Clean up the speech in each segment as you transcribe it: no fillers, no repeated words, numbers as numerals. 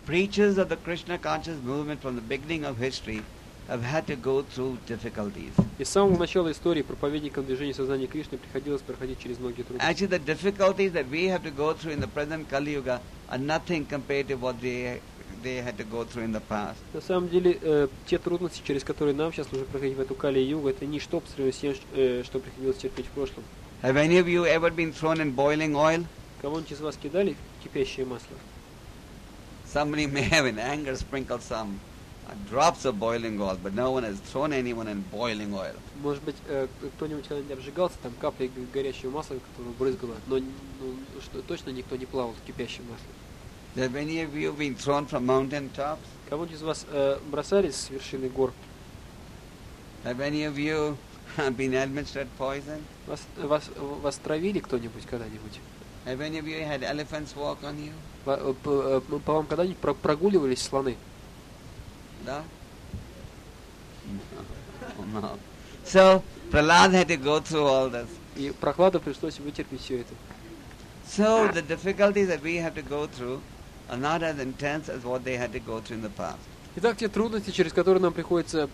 preachers of the Krishna conscious movement from the beginning of history have had to go through difficulties. И с самого начала истории проповедникам движения сознания Кришны приходилось проходить через многие трудности. Actually, the difficulties that we have to go through in the present Kali Yuga are nothing compared to what they had to go through in the past. На самом деле, те трудности, через которые нам сейчас нужно проходить в эту Кали-югу, это ничто по сравнению с тем, что приходилось терпеть в прошлом. Have any of you ever been thrown in boiling oil? Кого-нибудь из вас кидали в кипящее масло? Somebody may have in anger sprinkled some drops of boiling oil, but no one has thrown anyone in boiling oil. Может быть, кто-нибудь когда-нибудь обжигался там каплей горящего масла, которое брызгало, но точно никто не плавал в кипящем масле. Have any of you been thrown from mountain tops? Кого-нибудь из вас бросали с вершины гор? Have any of you been administered poison? Вас травили кто-нибудь когда-нибудь? Have any of you had elephants walk on you? По вам когда-нибудь прогуливались слоны? No? No. So, Prahlad had to go through all this. И Прохладу пришлось вытерпеть все это. So, the difficulties that we have to go through are not as intense as what they had to go through in the past. Итак, те трудности, через которые нам приходится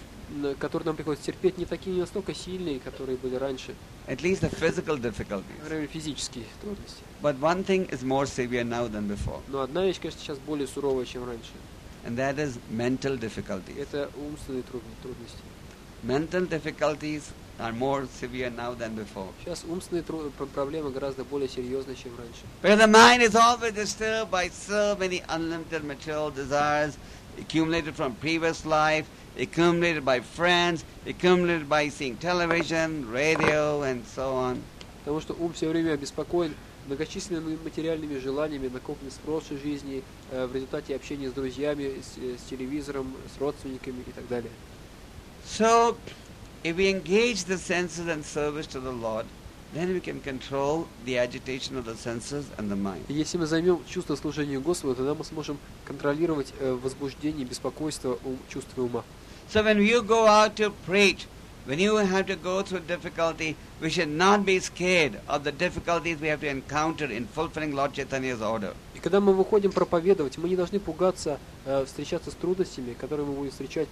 терпеть, не такие, не настолько сильные, которые были раньше. At least the physical difficulties. Например, физические трудности. But one thing is more severe now than before. Но одна вещь, конечно, сейчас более суровая, чем раньше. And that is mental difficulties. Это умственные трудности. Mental difficulties are more severe now than before. Сейчас умственные проблемы гораздо более серьезные, чем раньше. Because the mind is always disturbed by so many unlimited material desires accumulated from previous life, accumulated by friends, accumulated by seeing television, radio, and so on. Потому что ум все время обеспокоен многочисленными материальными желаниями, накопленными с прошлой жизни, в результате общения с друзьями, с телевизором, с родственниками и так далее. So, if we engage the senses in service to the Lord, then we can control the agitation of the senses and the mind. Если мы займем чувство служения Господу, тогда мы сможем контролировать возбуждение, беспокойство чувства ума. So when you go out to preach, when you have to go through difficulty, we should not be scared of the difficulties we have to encounter in fulfilling Lord Chaitanya's order. И когда мы выходим проповедовать, мы не должны пугаться встречаться с трудностями, которые мы будем встречать,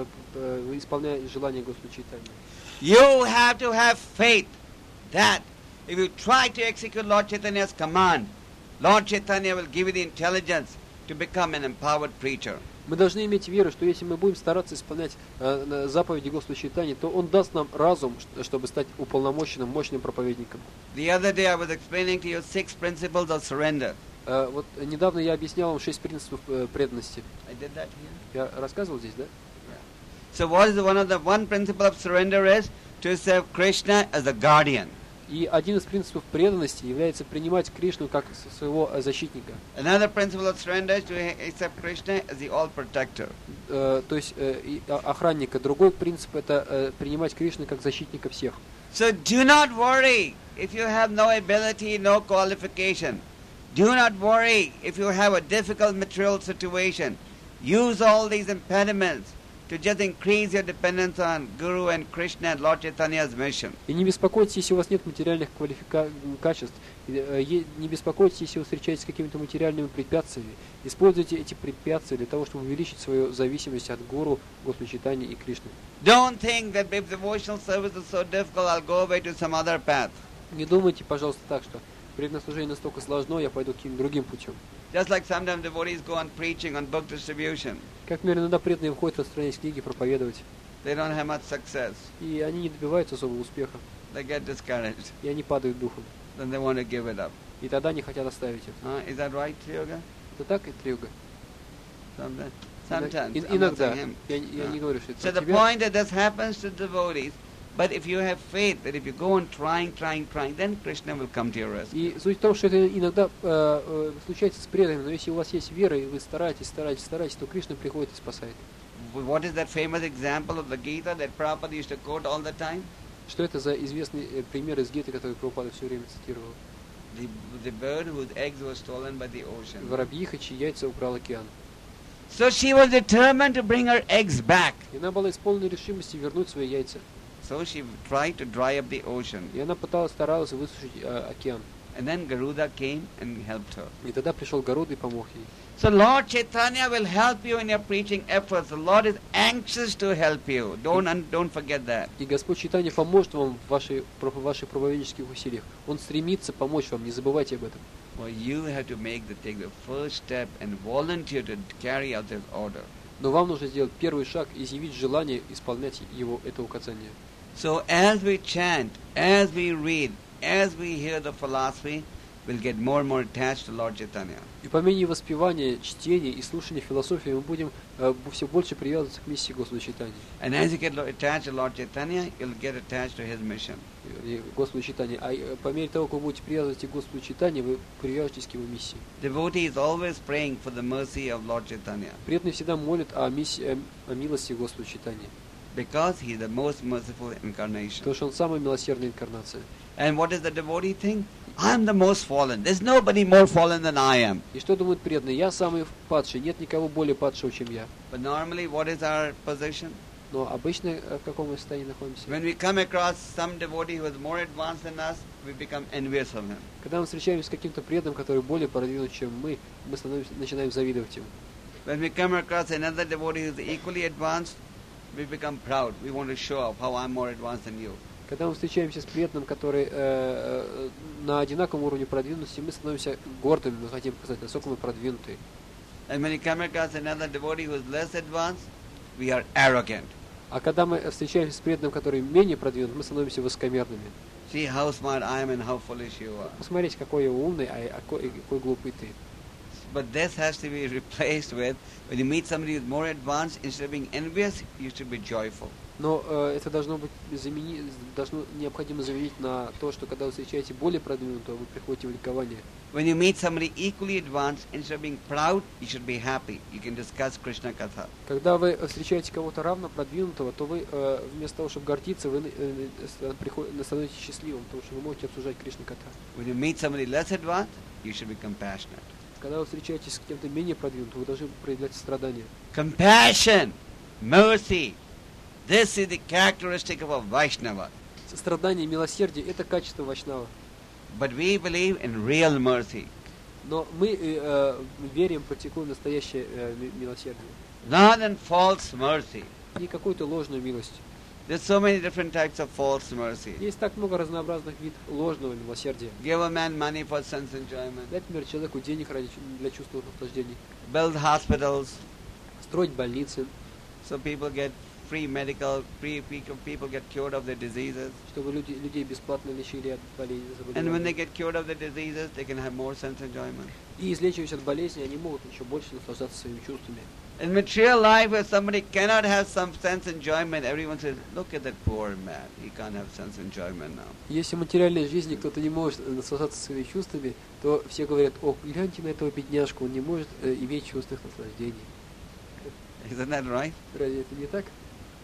исполняя желания Господа Чайтаньи. You have to have faith that if you try to execute Lord Chaitanya's command, Lord Chaitanya will give you the intelligence to become an empowered preacher. Мы должны иметь веру, что если мы будем стараться исполнять заповеди Господа Чайтаньи, то Он даст нам разум, чтобы стать уполномоченным, мощным проповедником. The other day I was explaining to you 6 principles of surrender. Вот недавно я объяснял вам 6 принципов преданности. I did that here. Я рассказывал здесь, да? So what is one principle of surrender is to serve Krishna as a guardian. И один из принципов преданности является принимать Кришну как своего защитника. Another principle of surrender is to accept Krishna as the all protector. То есть охранника. Другой принцип это принимать Кришну как защитника всех. So do not worry if you have no ability, no qualification. Do not worry if you have a difficult material situation. Use all these impediments to just increase your dependence on Guru and Krishna and Lord Chaitanya's mission. И не беспокойтесь, если у вас нет материальных качеств. Не беспокойтесь, если вы встречаетесь с какими-то материальными препятствиями. Используйте эти препятствия для того, чтобы увеличить свою зависимость от Гуру, Господа Чайтаньи и Кришны. Don't think that if devotional service is so difficult, I'll go away to some other path. Не думайте, пожалуйста, так, что преданное служение настолько сложно, я пойду каким-то другим путем. Just like sometimes devotees go on preaching on book distribution. Как, например, иногда преданные выходят распространять книги, проповедовать. They don't have much success. И они не добиваются особого успеха. They get discouraged. И они падают духом. Then they want to give it up. И тогда не хотят оставить это. Is that right, Triyoga? Это так, Трьюга? Sometimes. Иногда. Я не говорю, что это So the point that this happens to devotees, but if you have faith that if you go on trying, then Krishna will come to your rescue. И суть в том, что это иногда случается с преданными, но если у вас есть вера, и вы стараетесь, то Кришна приходит и спасает. What is that famous example of the Gita that Prabhupada used to quote all the time? Что это за известный пример из Гиты, который Прабхупада все время цитировал? The bird whose eggs were stolen by the ocean. Воробьиха, чьи яйца украл океан. So she was determined to bring her eggs back. И она была исполнена решимости вернуть свои яйца. So she tried to dry up the ocean. И она старалась высушить океан. And then Garuda came and helped her. И тогда пришел Гаруда и помог ей. So Lord Chaitanya will help you in your preaching efforts. The Lord is anxious to help you. Don't forget that. И Господь Чайтанья поможет вам в ваших проповеднических усилиях. Он стремится помочь вам, не забывайте об этом. Well, you have to take the first step and volunteer to carry out this order. Но вам нужно сделать первый шаг, изъявить желание исполнять это указание. So as we chant, as we read, as we hear the philosophy, we'll get more and more attached to Lord Chaitanya. И по мере воспевания, чтения и слушания философии мы будем все больше привязываться к миссии Господа Чайтаньи. And as you get attached to Lord Chaitanya, you'll get attached to His mission. Господу Чайтаньи. А по мере того, как вы будете привязываться к Господу Чайтаньи, вы привяжетесь к Его миссии. Devotee is always praying for the mercy of Lord Chaitanya. Преданные всегда молят о милости Господа Чайтаньи. Because He is the most merciful incarnation. Потому что Он самая милосердная инкарнация. And what does the devotee think? I'm the most fallen. There's nobody more fallen than I am. И что думают преданные? Я самый падший, нет никого более падшего, чем я. But normally, what is our position? Но обычно в каком мы состоянии находимся? When we come across some devotee who is more advanced than us, we become envious of him. Когда мы встречаемся с каким-то преданным, который более продвинут, чем мы начинаем завидовать ему. When we come across another devotee who is equally advanced, we become proud. We want to show off how I'm more advanced than you. Когда мы встречаемся с преданным, который на одинаковом уровне продвинутости, мы становимся гордыми, мы хотим показать, насколько мы продвинутые. And when we come across another devotee who is less advanced, we are arrogant. А когда мы встречаемся с преданным, который менее продвинут, мы становимся высокомерными. See how smart I am and how foolish you are. Посмотрите, какой я умный, а какой глупый ты. But this has to be replaced with, when you meet somebody who is more advanced, instead of being envious, you should be joyful. Но это должно быть необходимо заменить на то, что когда вы встречаете более продвинутого, вы приходите в ликование. When you meet somebody equally advanced, instead of being proud, you should be happy. You can discuss Krishna Katha. Когда вы встречаете кого-то равно продвинутого, то вы вместо того, чтобы гордиться, вы становитесь счастливым, потому что вы можете обсуждать Кришна Катха. When you meet somebody less advanced, you should be compassionate. Когда вы встречаетесь с кем-то менее продвинутым, вы должны проявлять сострадание. Compassion, mercy. This is the characteristic of a Vaishnava. Сострадание и милосердие – это качество вайшнава. But we believe in real mercy. Но мы верим, практикуем настоящее милосердие. Not in false mercy. Не какую-то ложную милость. There's so many different types of false mercy. Есть так много разнообразных видов ложного милосердия. Give a man money for sense enjoyment. Дать, например, человеку денег для чувственных наслаждений. Build hospitals. Строить больницы. So people get free medical, people get cured of their diseases. Чтобы людей бесплатно лечили от болезней. And when they get cured of their diseases, they can have more sense enjoyment. И излечиваясь от болезней, они могут еще больше наслаждаться своими чувствами. In material life, where somebody cannot have some sense enjoyment, everyone says, "Look at that poor man. He can't have sense enjoyment now." Если в материальной жизни кто-то не может наслаждаться своими чувствами, то все говорят: "О, гляньте на этого бедняжку, он не может иметь чувственных наслаждений." Isn't that right? Разве это не так?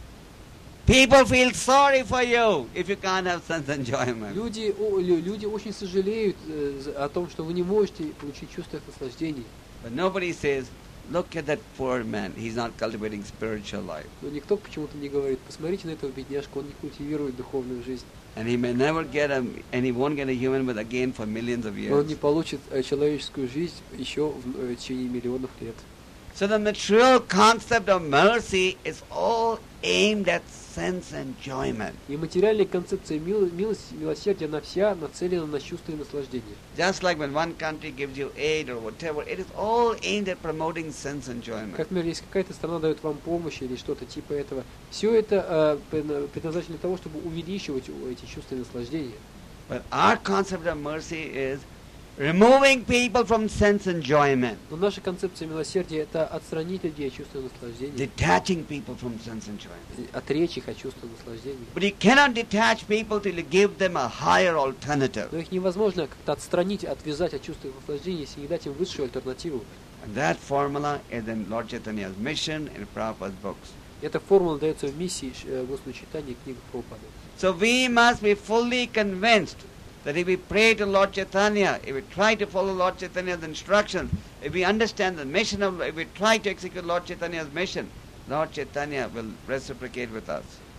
People feel sorry for you if you can't have sense enjoyment. Люди очень сожалеют о том, что вы не можете получить чувственных наслаждений. But nobody says, "Look at that poor man. He's not cultivating spiritual life." Но никто почему-то не говорит: посмотрите на этого бедняжку, он не культивирует духовную жизнь. And he may never get and he won't get a human birth again for millions of years. Он не получит человеческую жизнь еще в течение миллионов лет. So the material concept of mercy is all aimed at sense enjoyment. И материальная концепция милости, милосердия, она вся нацелена на чувство и наслаждение. Just like when one country gives you aid or whatever, it is all aimed at promoting sense enjoyment. Как, например, если какая-то страна дает вам помощь или что-то типа этого, все это предназначено для того, чтобы увеличивать эти чувства и наслаждения. But our concept of mercy is removing people from sense enjoyment. Но наша концепция милосердия – это отстранить людей от чувства наслаждения, Detaching people from sense enjoyment. отречь их от чувства наслаждения. But you cannot detach people till you give them a higher alternative. Но их невозможно как-то отстранить, отвязать от чувства наслаждения, если не дать им высшую альтернативу. And that formula is in Lord Chaitanya's mission in Prabhupada's books. Эта формула дается в миссии Господа Чайтаньи и книгах Прабхупады. So we must be fully convinced that if we pray to Lord Chaitanya, if we try to follow Lord Chaitanya's instructions, if we understand the mission if we try to execute Lord Chaitanya's mission, Lord Chaitanya will reciprocate with us.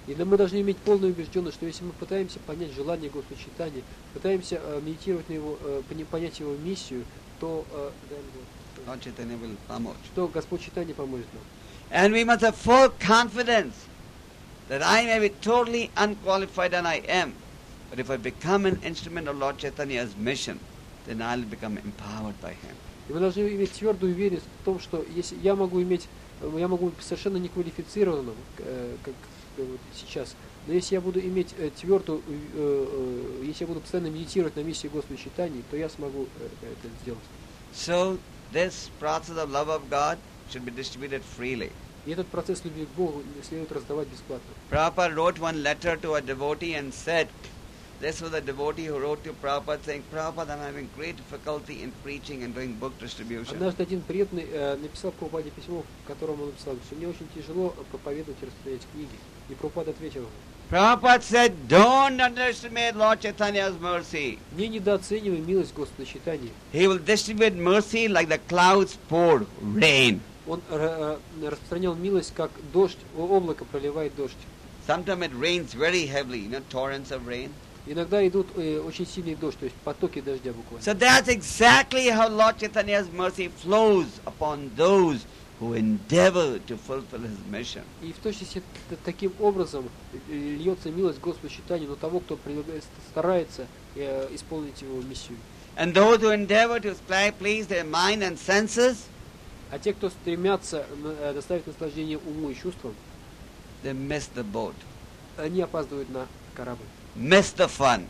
И мы должны иметь полную убежденность, что если мы пытаемся понять желание Господа читания, пытаемся медитировать на его, понять его миссию, то Lord Chaitanya will promote. что Господь читание поможет нам. And we must have full confidence that I may be totally unqualified, and I am. But if I become an instrument of Lord Chaitanya's mission, then I'll become empowered by him. И мы должны иметь твердую уверенность в том, что если я могу быть совершенно неквалифицированным, как вот сейчас, но если я буду иметь твердую, если я буду постоянно медитировать на миссии Господа читания, то я смогу это сделать. So this process of love of God should be distributed freely. И этот процесс любви к Богу следует раздавать бесплатно. Prabhupada wrote one letter to a devotee and said, this was a devotee who wrote to Prabhupada saying, Prabhupada, I'm having great difficulty in preaching and doing book distribution. Однажды один преданный написал Прабхупаде письмо, в котором он написал, что мне очень тяжело проповедовать и распространять книги. И Прабхупада ответил: Prabhupada said, don't underestimate Lord Chaitanya's mercy. не недооценивай милость Господа читания. He will distribute mercy like the clouds pour rain. Он распространял милость, как дождь, облако проливает дождь. Sometimes it rains very heavily, torrents of rain. Иногда идут очень сильный дождь, то есть потоки дождя буквально. So that's exactly how Lord Chaitanya's mercy flows upon those who endeavor to fulfill his mission. И в точности таким образом льется милость Господа читания на того, кто старается исполнить его миссию. And those who endeavor to please their mind and senses, А те, кто стремятся доставить наслаждение уму и чувствам, they miss the boat, они опаздывают на корабль. miss the fun.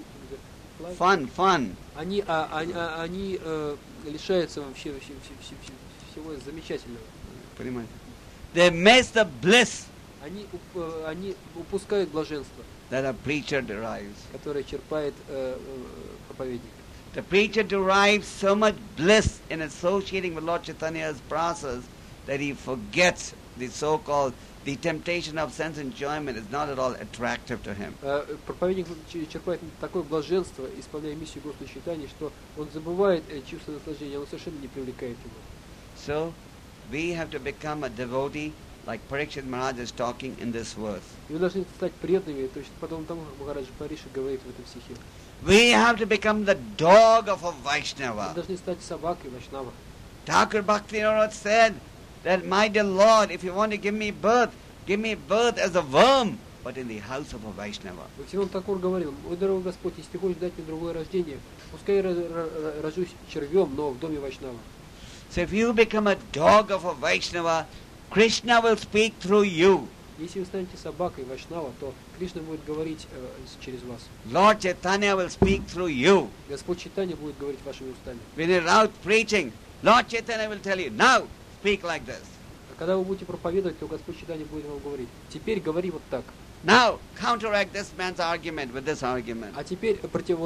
Fun. Они лишаются вообще всего замечательного. Понимаете? They miss the bliss Они упускают блаженство, that a preacher derives. которое черпает проповедник. The preacher derives so much bliss in associating with Lord Chaitanya's process that he forgets the so-called the temptation of sense enjoyment is not at all attractive to him. Проповедник черпает такое блаженство, исполняя миссию Господа читания, что он забывает чувство наслаждения, оно совершенно не привлекает его. So, we have to become a devotee, like Parikshit Maharaj is talking in this verse. И вы должны стать преданными, то есть подобно тому, как Махараджа Париша говорит в этом стихе. We have to become the dog of a Вы Vaishnava. должны стать собакой Вайшнава. Thakur Bhaktivinoda said that, my dear Lord, if you want to give me birth as a worm, but in the house of a Vaishnava. Бхактивинода Тхакур говорил: ой, дорогой Господь, если ты хочешь дать мне другое рождение, пускай я рожусь червем, но в доме Вайшнава. So if you become a dog of a Vaishnava, Krishna will speak through you. Если вы станете собакой Вайшнава, то Кришна будет говорить через вас. Lord Chaitanya will speak through you. Господь читания будет говорить вашими устами. When you're out preaching, Lord Chaitanya will tell you, now speak like this. А когда вы будете проповедовать, то Господь читания будет вам говорить: теперь говори вот так. Now counteract this man's argument with this argument. А теперь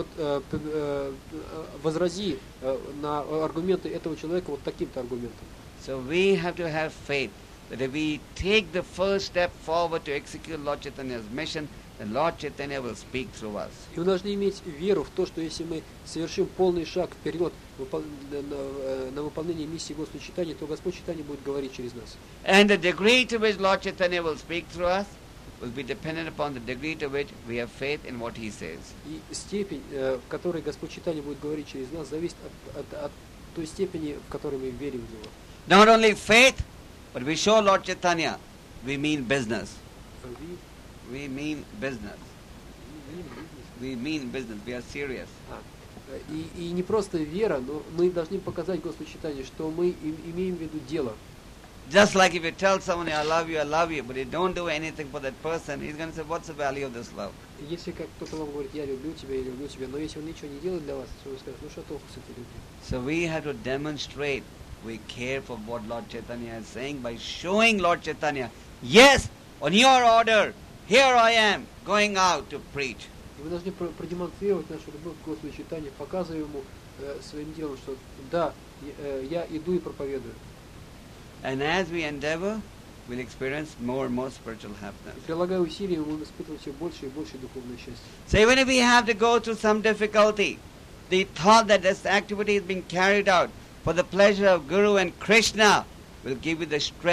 возрази на аргументы этого человека вот таким-то аргументом. So we have to have faith that if we take the first step forward to execute Lord Chaitanya's mission, then Lord Chaitanya will speak through us. И мы должны иметь веру в то, что если мы совершим полный шаг вперед на выполнение миссии Господа читания, то Господь читания будет говорить через нас. And the degree to which Lord Chaitanya will speak through us will be dependent upon the degree to which we have faith in what he says. И stепень, в которой Господь читания будет говорить через нас, зависит от той степени, в которой мы верим в Него. Not only faith, but we show Lord Chaitanya, we mean business. We mean business. We mean business. We are serious. И не просто вера, но мы должны показать Господу читанию, что мы имеем в виду дело. Just like if you tell someone, I love you, but you don't do anything for that person, he's going to say, what's the value of this love? Если как кто-то вам говорит: я люблю тебя, но если он ничего не делает для вас, то вы скажете: ну что толку с этой любви? So we have to demonstrate we care for what Lord Chaitanya is saying by showing Lord Chaitanya, yes, on your order, here I am, going out to preach. И мы должны продемонстрировать нашу любовь к Господу читанию, показывая ему своим делом, что да, я иду и проповедую. And as we endeavor, we'll experience more and more spiritual happiness. И прилагая усилия, мы будем испытывать все больше и больше духовное счастье. So even if we have to go through some difficulty, the thought that this activity is being carried out for the pleasure of Guru and Krishna will give you the strength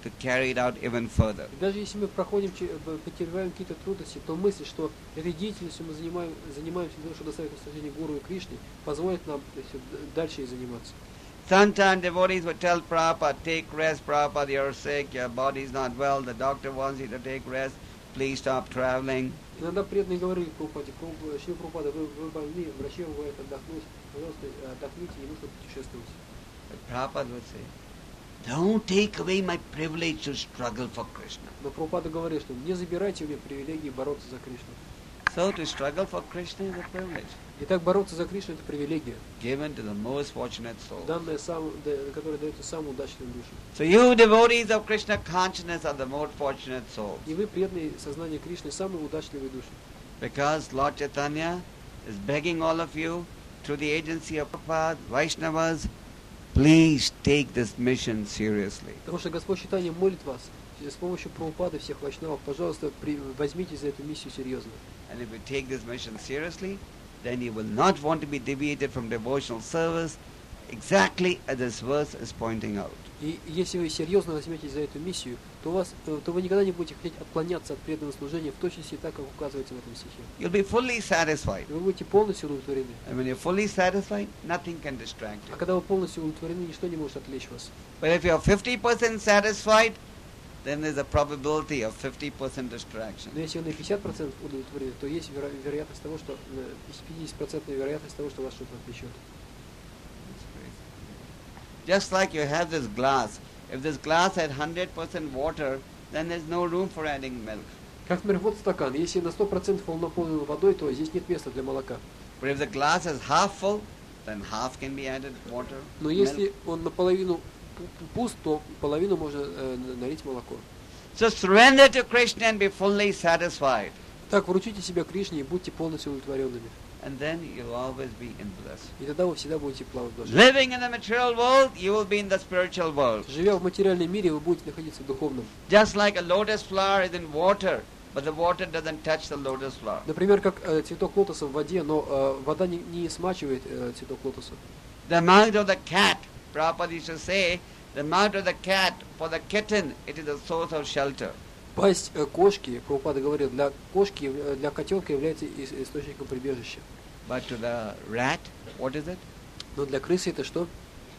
to carry it out even further. И даже если мы претерпеваем какие-то трудности, то мысль, что этой деятельностью мы занимаемся для того, чтобы доставить наслаждение Гуру и Кришне, позволит нам дальше и заниматься. Sometimes devotees would tell Prabhupada, take rest, Prabhupada, you're sick, your body's not well, the doctor wants you to take rest, please stop traveling. Иногда преданные говорили Прабхупаде, Шрила Прабхупада, вы больны, врачи вам говорят отдохнуть, пожалуйста, отдохните, не нужно путешествовать. But Prabhupada would say, don't take away my privilege to struggle for Krishna. Но Прабхупада говорил, что не забирайте у меня привилегии бороться за Кришну. So to struggle for Krishna is a privilege. Итак, бороться за Кришну — это привилегия, Given to the most fortunate soul. данная которая дается самым удачливым душам. So you devotees of Krishna consciousness are the most fortunate souls. И вы, преданные сознания Кришны, самые удачливые души. Because Lord Chaitanya is begging all of you through the agency of Prabhupada, Vaishnavas, please take this mission seriously. Потому что Господь Чайтанья молит вас с помощью Прабхупады, всех вайшнавов, пожалуйста, возьмите за эту миссию серьезно. And if you take this mission seriously, then you will not want to be deviated from devotional service, exactly as this verse is pointing out. И если вы серьезно возьметесь за эту миссию, то вы никогда не будете хотеть отклоняться от преданного служения в точности так, как указывается в этом стихе. You'll be fully satisfied. Вы будете полностью удовлетворены. And when you're fully satisfied, nothing can distract А you. когда вы полностью удовлетворены, ничто не может отвлечь вас. But if you're 50% satisfied, then there's a probability of 50% distraction. Но если вы на 50% удовлетворены, то есть вероятность того, что 50% вероятность того, что вас что-то отвлечет. Just like you have this glass. If this glass had 100% water, then there's no room for adding milk. Как, например, вот стакан. Если на 100% он наполнен водой, то здесь нет места для молока. But if the glass is half full, then half can be added water. Но milk. если он наполовину пуст, то половину можно налить молоко. So surrender to Krishna and be fully satisfied. Так, вручите себя Кришне и будьте полностью удовлетворенными. And then you'll always be in bliss. И тогда вы всегда будете плавать в блаженстве. Living in the material world, you will be in the spiritual world. Живя в материальном мире, вы будете находиться в духовном. Just like a lotus flower is in water, but the water doesn't touch the lotus flower. Например, как цветок лотоса в воде, но вода не смачивает цветок лотоса. The mouth of the cat, Prabhupada used to say, the mouth of the cat, for the kitten, it is a source of shelter. Пасть кошки, Прабхупада говорил, для кошки, для котенка является источником прибежища. But to the rat, what is it? Но для крысы это что?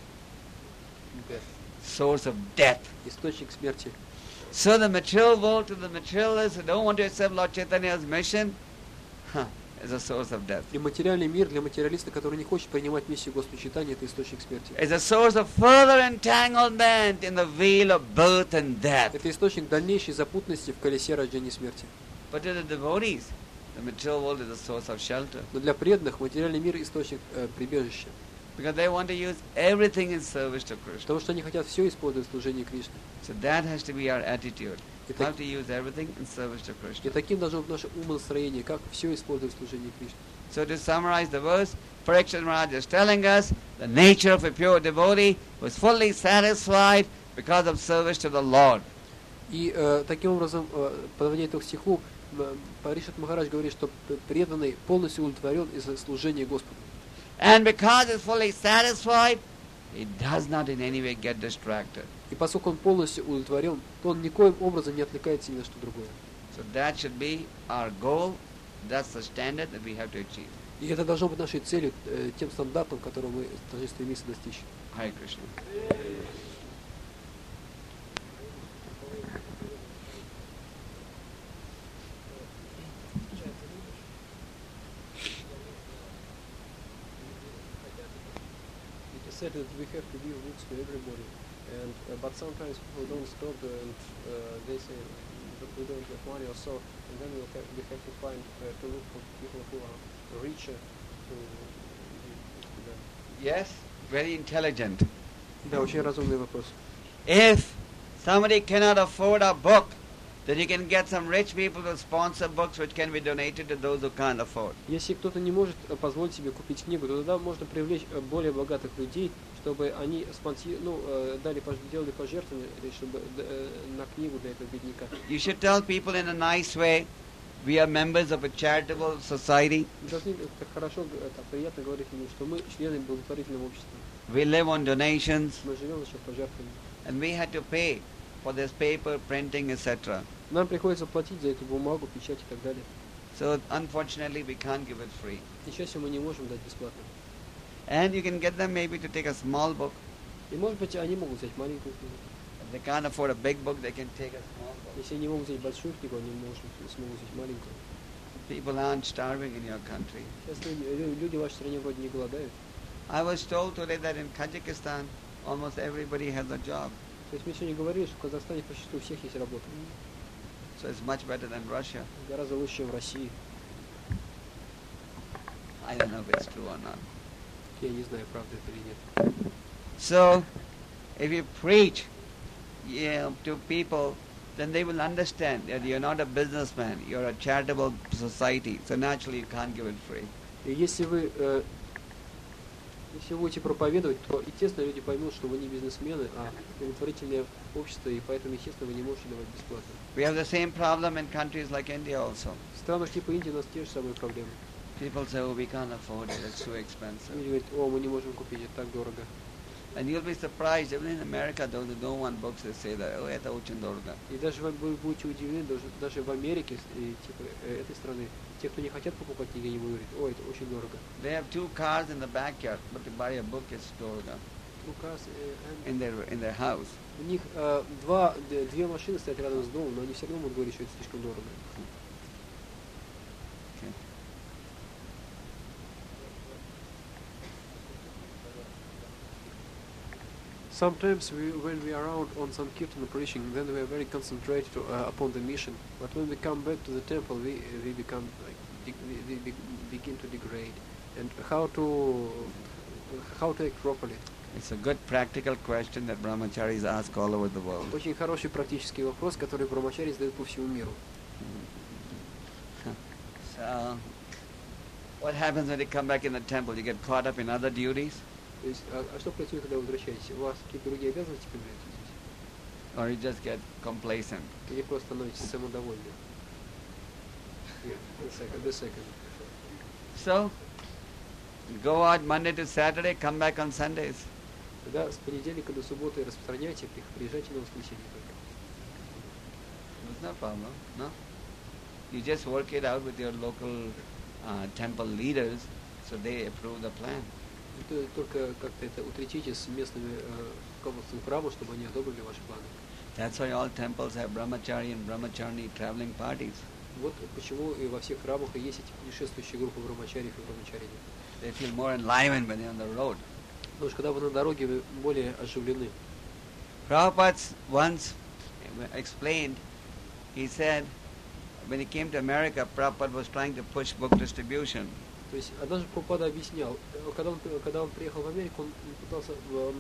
Source of death. Источник смерти. So the material world to the materialists who don't want to accept Lord Chaitanya's mission, is a source of death. И материальный мир для материалиста, который не хочет принимать миссию Господа Чайтаньи, это источник смерти. It's a source of further entanglement in the wheel of birth and death. Это источник дальнейшей запутанности в колесе рождения и смерти. But to the devotees, the material world is a source of shelter. Но для преданных материальный мир источник прибежища. Because they want to use everything in service to Krishna. Потому что они хотят все использовать в служении Кришне. So that has to be our attitude. И, How to use everything in service to Krishna. и таким должно быть наше умонастроение, как все использовать в служении Кришне. So to summarize the verse, Parikshit Maharaj is telling us the nature of a pure devotee was fully satisfied because of service to the Lord. И таким образом, подводя итог стиху, Парикшит Махарадж говорит, что преданный полностью удовлетворен из-за служения Господу. And because he's fully satisfied, he does not in any way get distracted. И поскольку он полностью удовлетворен, то он никоим образом не отвлекается ни на что другое. So that should be our goal. That's the standard that we have to achieve. И это должно быть нашей целью, тем стандартом, которого мы должны стремиться достичь. Hare Krishna. It is said that we have to give books to everybody, and but sometimes people don't stop and they say that we don't have money or so, and then we have to find to look for people who are richer to give to them. Yes, very intelligent. Да, очень разумный вопрос. If somebody cannot afford a book, then you can get some rich people to sponsor books which can be donated to those who can't afford. Если кто-то не может позволить себе купить книгу, то тогда можно привлечь более богатых людей, чтобы они делали пожертвования, чтобы на книгу для этого бедняка. You should tell people in a nice way, we are members of a charitable society. Должны так хорошо, так приятно говорить ему, что мы члены благотворительного общества. We live on donations Мы живем за счет пожертвований. and we had to pay for this paper, printing, etc. Нам приходится платить за эту бумагу, печать и так далее. So unfortunately we can't give it free. И чаще мы не можем дать бесплатно. And you can get them maybe to take a small book. И может быть они могут взять маленькую книгу. If they can't afford a big book, they can take a small book. Если они не могут взять большую книгу, они смогут взять маленькую. People aren't starving in your country. Сейчас люди в вашей стране вроде не голодают. I was told today that in Kazakhstan, almost everybody has a job. То есть мне сегодня говорили, что в Казахстане почти у всех есть работа. So it's much better than Russia. Гораздо лучше, чем в России. I don't know if it's true or not. Я не знаю, правда это или нет. So, if you preach to people, then they will understand that you're not a businessman, you're a charitable society. So naturally you can't give it free. И если вы будете проповедовать, то, естественно, люди поймут, что вы не бизнесмены, а благотворительное общество, и поэтому, естественно, вы не можете давать бесплатно. We have the same problem in countries like India also. В странах типа Индии у нас те же самые проблемы. People say, oh, we can't afford it, it's too expensive. Люди говорят, о, мы не можем купить, это так дорого. And you'll be surprised, even in America, those who don't want books, they say that, oh, это очень дорого. И даже вы будете удивлены, даже в Америке, типа этой страны, те, кто не хотят покупать книги, они будут говорить, о, это очень дорого. They have 2 cars in the backyard, but to buy a book is дорого. In their house. У них две машины стоят рядом с домом, но они все равно будут говорить, что это слишком дорого. Okay. Sometimes when we are out on some kirtan preaching, then we are very concentrated upon the mission. But when we come back to the temple, we become like we begin to degrade. And how to act properly? It's a good practical question that brahmacharis ask all over the world. Очень хороший практический вопрос, который брамачари задают по всему миру. So, what happens when you come back in the temple? You get caught up in other duties? То есть, а что происходит, когда вы возвращаетесь? У вас какие-то другие обязанности появляются здесь? Or you just get complacent? Или просто становитесь самодовольны? The second. So, you go out Monday to Saturday, come back on Sundays. Тогда с понедельника до субботы распространяйте, приезжайте на воскресенье только. There's no problem, no? You just work it out with your local temple leaders, so they approve the plan. Только как-то это утрясите с местными руководством храма, чтобы они одобрили ваши планы. That's why all temples have brahmachari and brahmacharni traveling parties. Вот почему и во всех храмах и есть эти путешествующие группы брамачариев и брамачарини. They feel more enlivened when they're on the road. Потому что когда вы на дороге, вы более оживлены. Prabhupada once explained, he said, when he came to America, Prabhupada was trying to push book distribution. То есть однажды Прабхупада объяснял, когда он приехал в Америку, он пытался,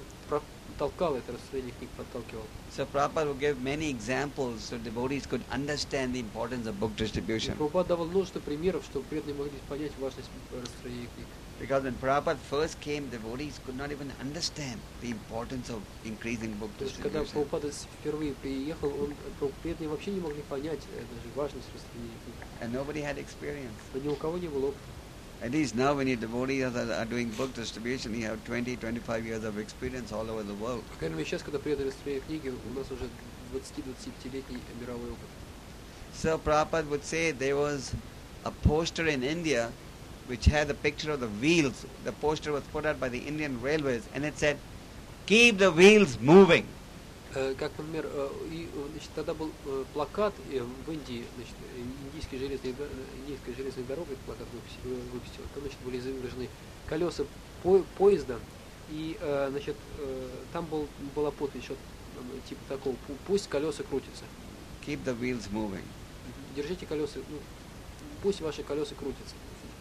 толкал это распространение книг, подталкивал. So Prabhupada would give many examples so devotees could understand the importance of book distribution. Прабхупада давал множество примеров, чтобы преданные могли понять важность распространения книг. Because when Prabhupada first came, devotees could not even understand the importance of increasing book То есть когда distribution. Прабхупада впервые приехал, преданные вообще не могли понять даже важность распространения книг. And nobody had experience. Но ни у кого не было опыта. At least now when your devotees are doing book distribution, you have 20-25 years of experience all over the world. По крайней мере, сейчас, когда преданные распространяют книги, у нас уже 20-25-летний мировой опыт. So Prabhupada would say there was a poster in India which had a picture of the wheels. The poster was put out by the Indian Railways and it said, "Keep the wheels moving." Как, например, значит, тогда был плакат в Индии, значит, индийская железная дорога, этот плакат выпустил. Там, значит, были изображены колеса поезда, и, значит, там была подпись, что типа такого, пусть колеса крутятся. Keep the wheels moving. Держите колеса, пусть ваши колеса крутятся.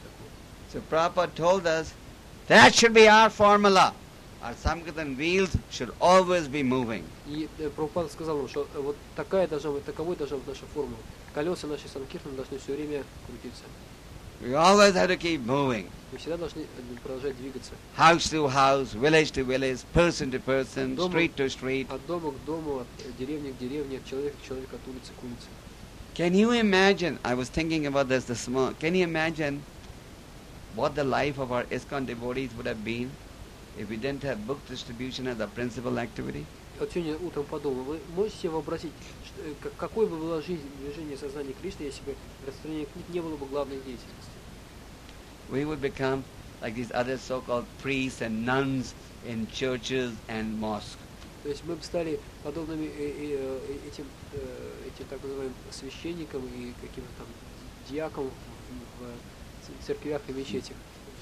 So Prabhupada told us that should be our formula. Our Sankirtan wheels should always be moving. И Прабхупада сказал нам, что вот таковой должна быть наша формула. Колеса нашей Санкиртаны должны все время крутиться. We always have to keep moving. Мы всегда должны продолжать двигаться. House to house, village to village, person to person, street to street. От дома к дому, от деревни к деревне, от человека к человеку, от улицы к улице. Can you imagine, I was thinking about this morning, can you imagine what the life of our ISKCON devotees would have been if we didn't have book distribution as a principal activity? вот сегодня утром подумал, вы можете себе вообразить, какой бы была жизнь движения сознания Кришны, если бы распространение книг не было бы главной деятельностью? We would become like these other so-called priests and nuns in churches and mosques. То есть мы бы стали подобными этим так называемым священникам и каким-то там диакам в церквях и мечетях.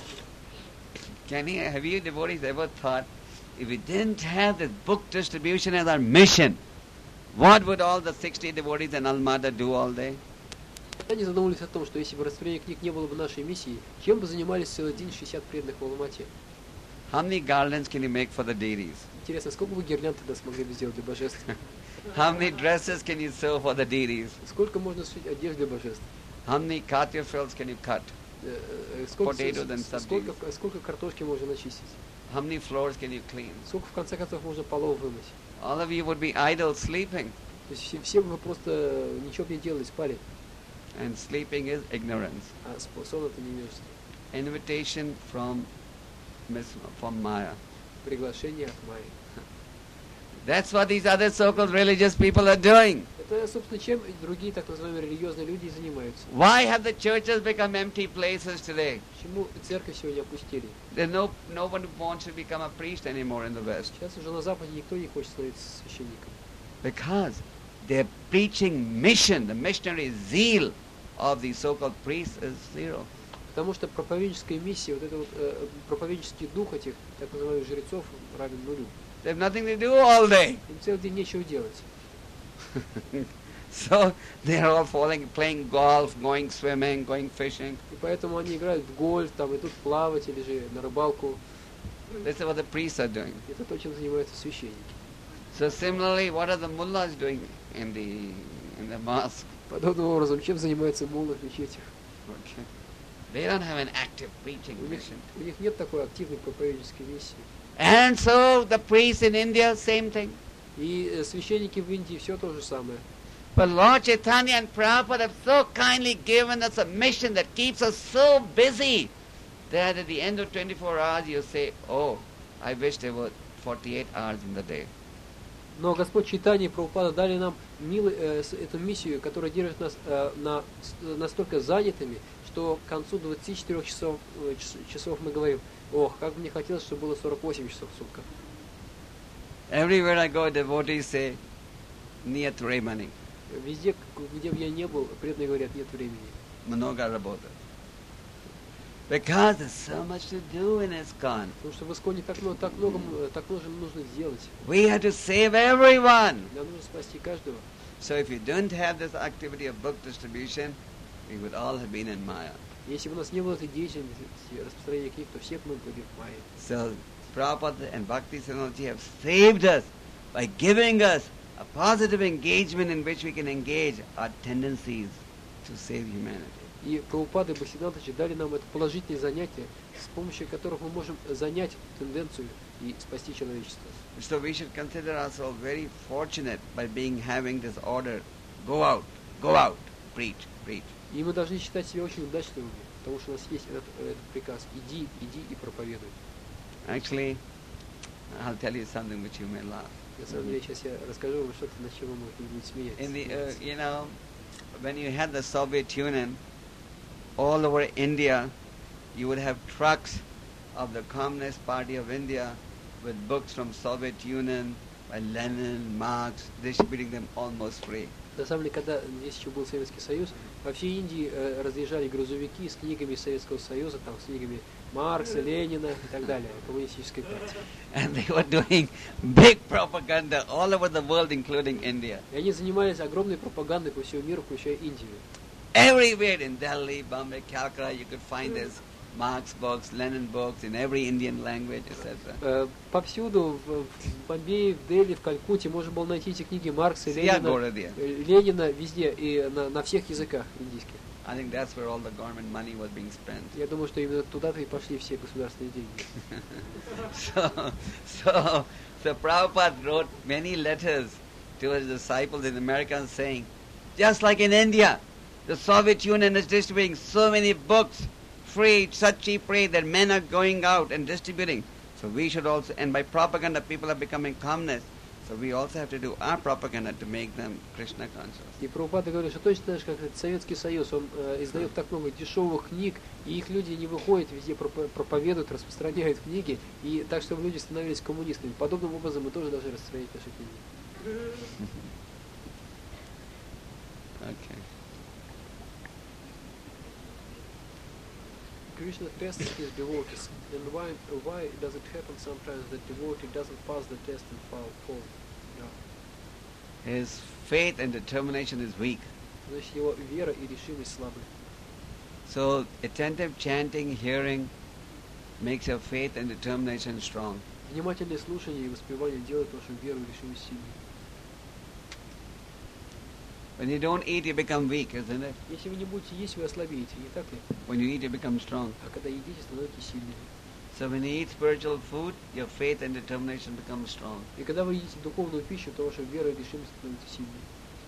Have you devotees ever thought, if we didn't have this book distribution as our mission, what would all the 60 devotees in Almada do all day? Они задумались о том, что если бы распространение книг не было бы нашей миссией, чем бы занимались целый день 60 преданных в Алмате? How many garlands can you make for the deities? Интересно, сколько бы гирлянд тогда смогли бы сделать для божеств? How many dresses can you sew for the deities? Сколько можно сшить одежды для божеств? How many katya fields can you cut? Сколько картошки можно начистить? How many floors can you clean? Сколько в конце концов можно полов вымыть? All of you would be idle sleeping. То есть все бы просто ничего бы не делали, спали. And sleeping is ignorance. А сон это невежество. Invitation from Maya. Приглашение от Майи. That's what these other so-called religious people are doing. Это, собственно, чем другие так называемые религиозные люди и занимаются. Why have the churches become empty places today? Почему церковь сегодня опустили? There's no one wants to become a priest anymore in the West. Сейчас уже на Западе никто не хочет становиться священником. Because they're preaching mission, the missionary zeal of the so-called priests is zero. Потому что проповедническая миссия, вот это вот проповеднический дух этих так называемых жрецов равен нулю. They have nothing to do all day. Им целый день нечего делать. So they're all playing golf, going swimming, going fishing. И поэтому они играют в гольф, там идут плавать или же на рыбалку. This is what the priests are doing. Это то, чем занимаются священники. So similarly, what are the mullahs doing in the mosque? Подобным образом, чем занимаются муллы в мечетях? Okay. They don't have an active preaching mission. У них нет такой активной проповеднической миссии. And so the priests in India, same thing. И священники в Индии все то же самое. But Lord Chaitanya and Prabhupada have so kindly given us a mission that keeps us so busy that at the end of 24 hours you say, oh, I wish there were 48 hours in the day. Но Господь Чайтанья и Прабхупада дали нам эту миссию, которая держит нас настолько занятыми, что к концу 24 часов мы говорим, ох, как бы мне хотелось, чтобы было 48 часов в сутках. Everywhere I go, devotees say, нет времени. Везде, где бы я не был, преданные говорят, нет времени. Много работы. Because there's so much to do in ISKCON. Потому что в Исконе так много нужно сделать. We have to save everyone. Нам нужно спасти каждого. So if you don't have this activity of book distribution, we would all have been in Maya. Если бы у нас не было этой деятельности распространения книг, то все бы мы были в Майе. So Prabhupada and Bhakti Siddhanta have saved us by giving us a positive engagement in which we can engage our tendencies to save humanity. И Прабхупада и Бхактисиддхантачи дали нам это положительное занятие, с помощью которых мы можем занять тенденцию и спасти человечество. So we should consider ourselves very fortunate by having this order, go out, preach. И мы должны считать себя очень удачливыми, потому что у нас есть этот приказ: иди и проповедуй. Actually, I'll tell you something which you may laugh. На самом деле, сейчас я расскажу вам что-то, над чем вы можете смеяться. When you had the Soviet Union, all over India, you would have trucks of the Communist Party of India with books from Soviet Union by Lenin, Marx, distributing them almost free. На самом деле, когда здесь еще был Советский Союз, по всей Индии разъезжали грузовики с книгами Советского Союза, там, с книгами Маркса, Ленина и так далее, коммунистической партии. And they were doing big propaganda all over the world, including India. И они занимались огромной пропагандой по всему миру, включая Индию. Everywhere in Delhi, Bombay, Calcutta, you could find this Marx books, Lenin books in every Indian language, etc. Повсюду, в Бомбее, в Дели, в Калькутте можно было найти эти книги Маркса, Ленина везде и на всех языках индийских. I think that's where all the government money was being spent. Я думаю, что именно туда-то и пошли все государственные деньги. So Prabhupada wrote many letters to his disciples in America saying, just like in India, the Soviet Union is distributing so many books free, such cheap rate that men are going out and distributing. So we should also, and by propaganda people are becoming communists. So we also have to do our propaganda to make them Krishna conscious. И Прабхупада говорит, что точно так же, как Советский Союз, он издает так много дешевых книг, и их люди не выходят, везде проповедуют, распространяют книги, и так, чтобы люди становились коммунистами. Подобным образом мы тоже должны распространять наши книги. Okay. Krishna tests his devotees, and why does it happen sometimes that devotee doesn't pass the test and fall? Yeah. His faith and determination is weak. Значит, его вера и решимость слабы. So attentive chanting, hearing makes your faith and determination strong. Внимательное слушание и воспевание делает вашу веру и решимость сильной. When you don't eat, you become weak, isn't it? Если вы не будете есть, вы ослабеете, не так ли? When you eat, you become strong. А когда едите, становитесь сильными. So when you eat spiritual food, your faith and determination become strong. И когда вы едите духовную пищу, то ваша вера и решимость становится сильной.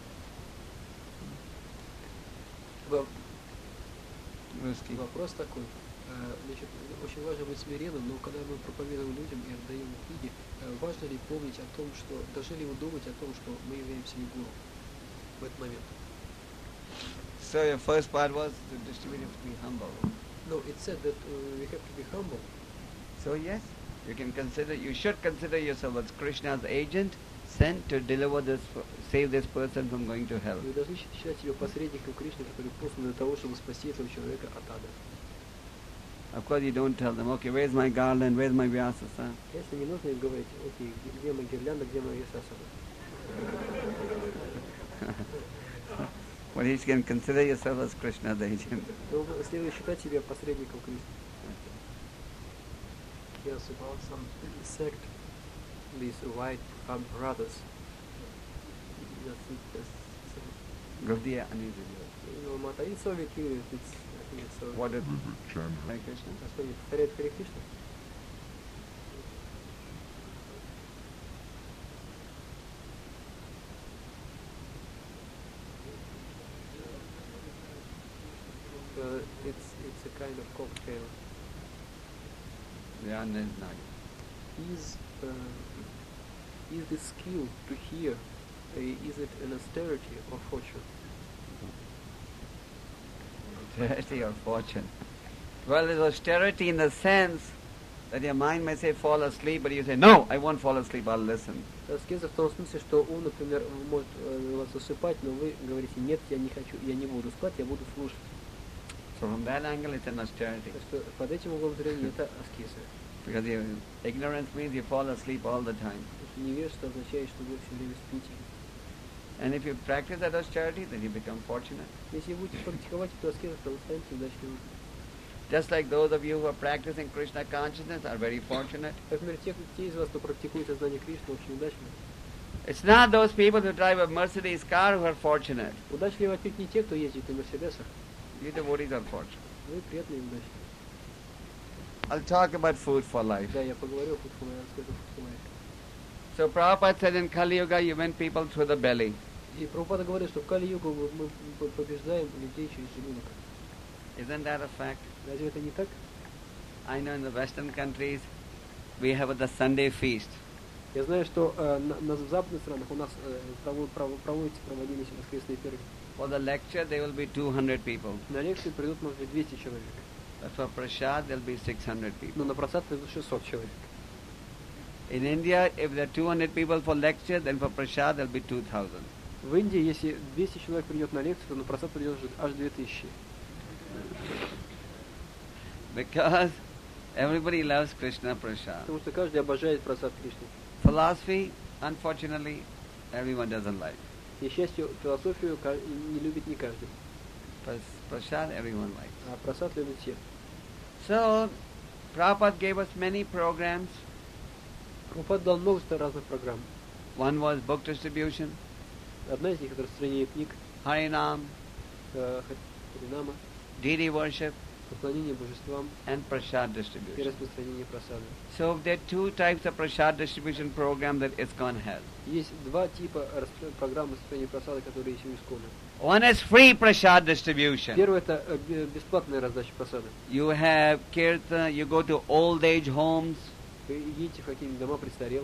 Вопрос такой. Значит, очень важно быть смиренным, но когда мы проповедуем людям и отдаем книги, важно ли помнить о том, что должны ли мы думать о том, что мы являемся не гуру в этот момент. So your first part was to distribute to be humble. No, it said that we have to be humble. So yes, you should consider yourself as Krishna's agent, sent to save this person from going to hell. Вы должны считать себя посредником Кришны, который послан для того, чтобы спасти этого человека от ада. Of course, you don't tell them, okay, where's my garland, where's my vyasasana? Если не нужно им говорить, окей, где моя гирлянда, где моя вьясасана. Well, you can consider yourself as Krishna's agent. Но следует считать себя посредником Кришны. Yes, about some sect, these white brothers. Gaudiya Anisa. No matter, it's Soviet Union, I think it's Soviet. What is Hare Krishna? Господи, повторяет Харе Кришна. It's a kind of cocktail. Yeah, no. Is the skill to hear, is it an austerity or fortune? Austerity or fortune? Well, there's austerity in the sense that your mind may say fall asleep, but you say, no, I won't fall asleep, I'll listen. Аскеза в том смысле, что ум, например, может вас засыпать, но вы говорите, нет, я не хочу, я не буду спать, я буду слушать. So from that angle, it's an austerity. Под этим углом зрения это аскеза. Because ignorance means you fall asleep all the time. Невежество означает, что вы все время спите. And if you practice that austerity, then you become fortunate. Если будете практиковать эту аскезу, то вы станете удачливым. Just like those of you who are practicing Krishna consciousness are very fortunate. Например, те из вас, кто практикует сознание Кришны, очень удачны. It's not those people who drive a Mercedes car who are fortunate. Удачливы отнюдь не те, кто ездит на Мерседесах. You devotees are fortunate. Вы приятные и удачные. I'll talk about food for life. Да, я поговорю о Food for Life, расскажу Food for Life. So Prabhupada said in Kali Yuga you win people through the belly. И Прабхупада говорит, что в Кали-югу мы побеждаем людей через желудок. Isn't that a fact? Разве это не так? I know in the Western countries we have the Sunday feast. Я знаю, что в западных странах у нас проводились воскресные пиры. For the lecture there will be 200 people. На лекцию придут, может быть, 200 человек. But for prasad there will be 600 people. Но на просад придут 600 человек. In India, if there are 200 people for lecture, then for prasad there will be 2,000. В Индии, если 200 человек придет на лекцию, то на просад придет аж 2000. Because everybody loves Krishna prasad. Потому что каждый обожает просад Кришны. Philosophy, unfortunately, everyone doesn't like. К несчастью, философию не любит не каждый. Prasad everyone likes. А просад любят все. So, Prabhupada gave us many programs. Прабхупада дал множество разных программ. One was book distribution, Одна из них — это распространение книг, Harinam, Харинама, deity worship, поклонение божествам and prasad и distribution. распространение просада. So there are two types of prasad distribution program that ISKCON has. Есть два типа программ распространения просада, которые есть у Искона. One is free prasad distribution. Первое — это бесплатная раздача просада. You have kirtan, you go to old age homes, Вы едете в какие-нибудь дома престарелых,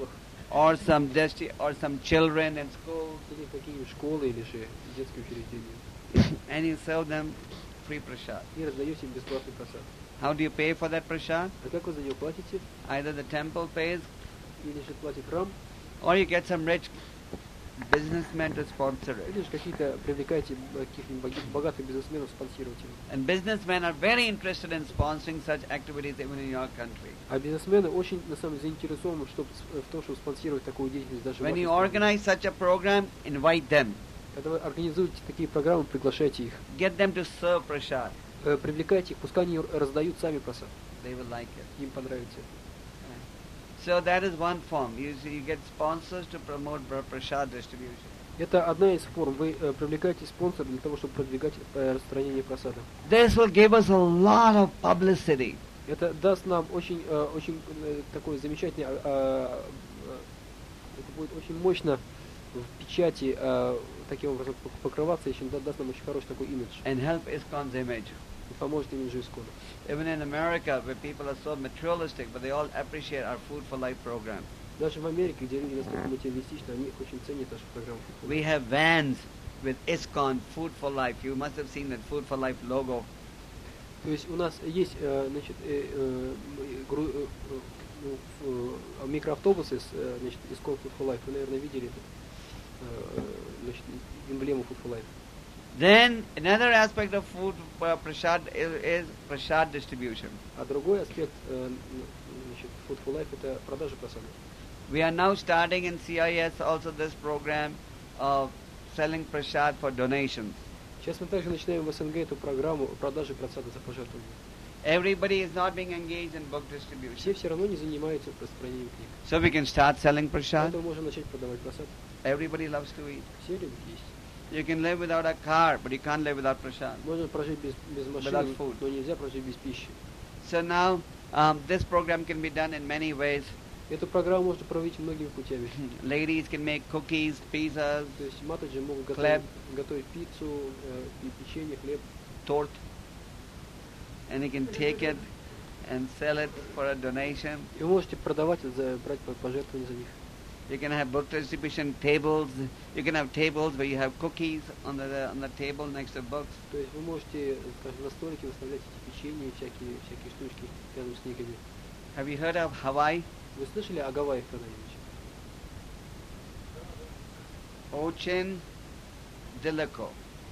or some children in school, или какие-нибудь школы, или же детские учреждения. and you serve them free prasad. И раздаете им бесплатный просад. How do you pay for that prasad? А как вы за него платите? Either the temple pays, Или же платит храм, or you get some rich businessmen to sponsor it. или же какие-то привлекаете каких-нибудь богатых бизнесменов спонсировать его. And businessmen are very interested in sponsoring such activities even in your country. А бизнесмены очень, на самом деле, заинтересованы в том, чтобы спонсировать такую деятельность даже в When вашей you стране. organize such a program, invite them. Когда вы организуете такие программы, приглашайте их. Get them to serve prasad. Привлекайте их, пускай они раздают сами просад. They will like it. Им понравится. So that is one form. You get sponsors to promote prasad distribution. Это одна из форм. Вы привлекаете спонсора для того, чтобы продвигать распространение просада. This will give us a lot of publicity. Это даст нам очень такой замечательный, это будет очень мощно в печати таким образом покрываться, еще даст нам очень хороший такой имидж. And help ISKCON's image. И поможет имиджу Искона. Even in America, where people are so materialistic, but they all appreciate our Food for Life program. Даже в Америке, где люди настолько материалистичны, они очень ценят нашу программу. We have vans with ISKCON Food for Life. You must have seen that Food for Life logo. То есть у нас есть, значит, микроавтобусы с, значит, ISKCON Food for Life. Вы, наверное, видели это, значит, эмблему Food for Life. Then another aspect of food prasad is prasad distribution. А другой аспект, значит, Food for Life, это продажа просада. We are now starting in CIS also this program of selling prasad for donations. Сейчас мы также начинаем в СНГ эту программу продажи просада за пожертвования. Everybody is not being engaged in book distribution. Все равно не занимаются распространением книг. So we can start selling prasad. Поэтому можем начать продавать просад. Everybody loves to eat. Все любят есть. You can live without a car, but you can't live without prasad. Можно прожить без машины, Without food. но нельзя прожить без пищи. So now this program can be done in many ways. Эту программу можно проводить многими путями. Ladies can make cookies, pizzas, То есть матаджи могут Хлеб. готовить пиццу, печенье, хлеб. tort, and you can take it and sell it for a donation. И вы можете продавать, брать пожертвования за них. You can have book distribution tables. You can have tables where you have cookies on the table next to books. То есть вы можете, скажем, на столике выставлять эти печенья, всякие штучки рядом с книгами. Have you heard of Hawaii? Вы слышали о Гавайях когда-нибудь? Ochin Dilico.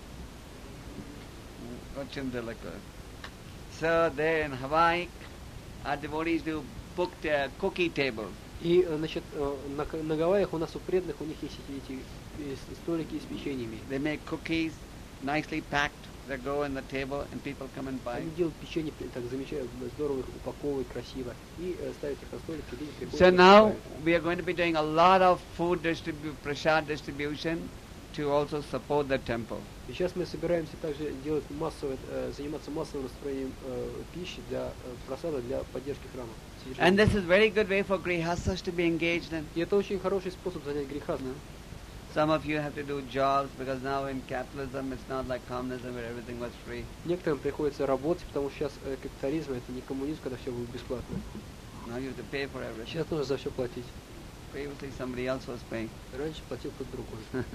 Ochin Dilico. So there in Hawaii, our devotees do booked cookie tables. И, значит, на Гавайях у нас у преданных, у них есть эти столики с печеньями. They make cookies nicely packed that go on the table and people come and buy. Они делают печенье так замечательно, здорово их упаковывают, красиво. И ставят их на столик, и люди приходят. So now we are going to be doing a lot of food prasad distribution to also support the temple. И сейчас мы собираемся также делать заниматься массовым распространением пищи для просада, для поддержки храма. And this is very good way for grihastas to be engaged in. И это очень хороший способ занять греха. Some of you have to do jobs because now in capitalism it's not like communism where everything was free. Некоторым приходится работать, потому что сейчас капитализм это не коммунизм, когда все будет бесплатно. Now you have to pay for everything. Сейчас нужно за все платить. Previously somebody else was paying. Раньше платил кто-то другой.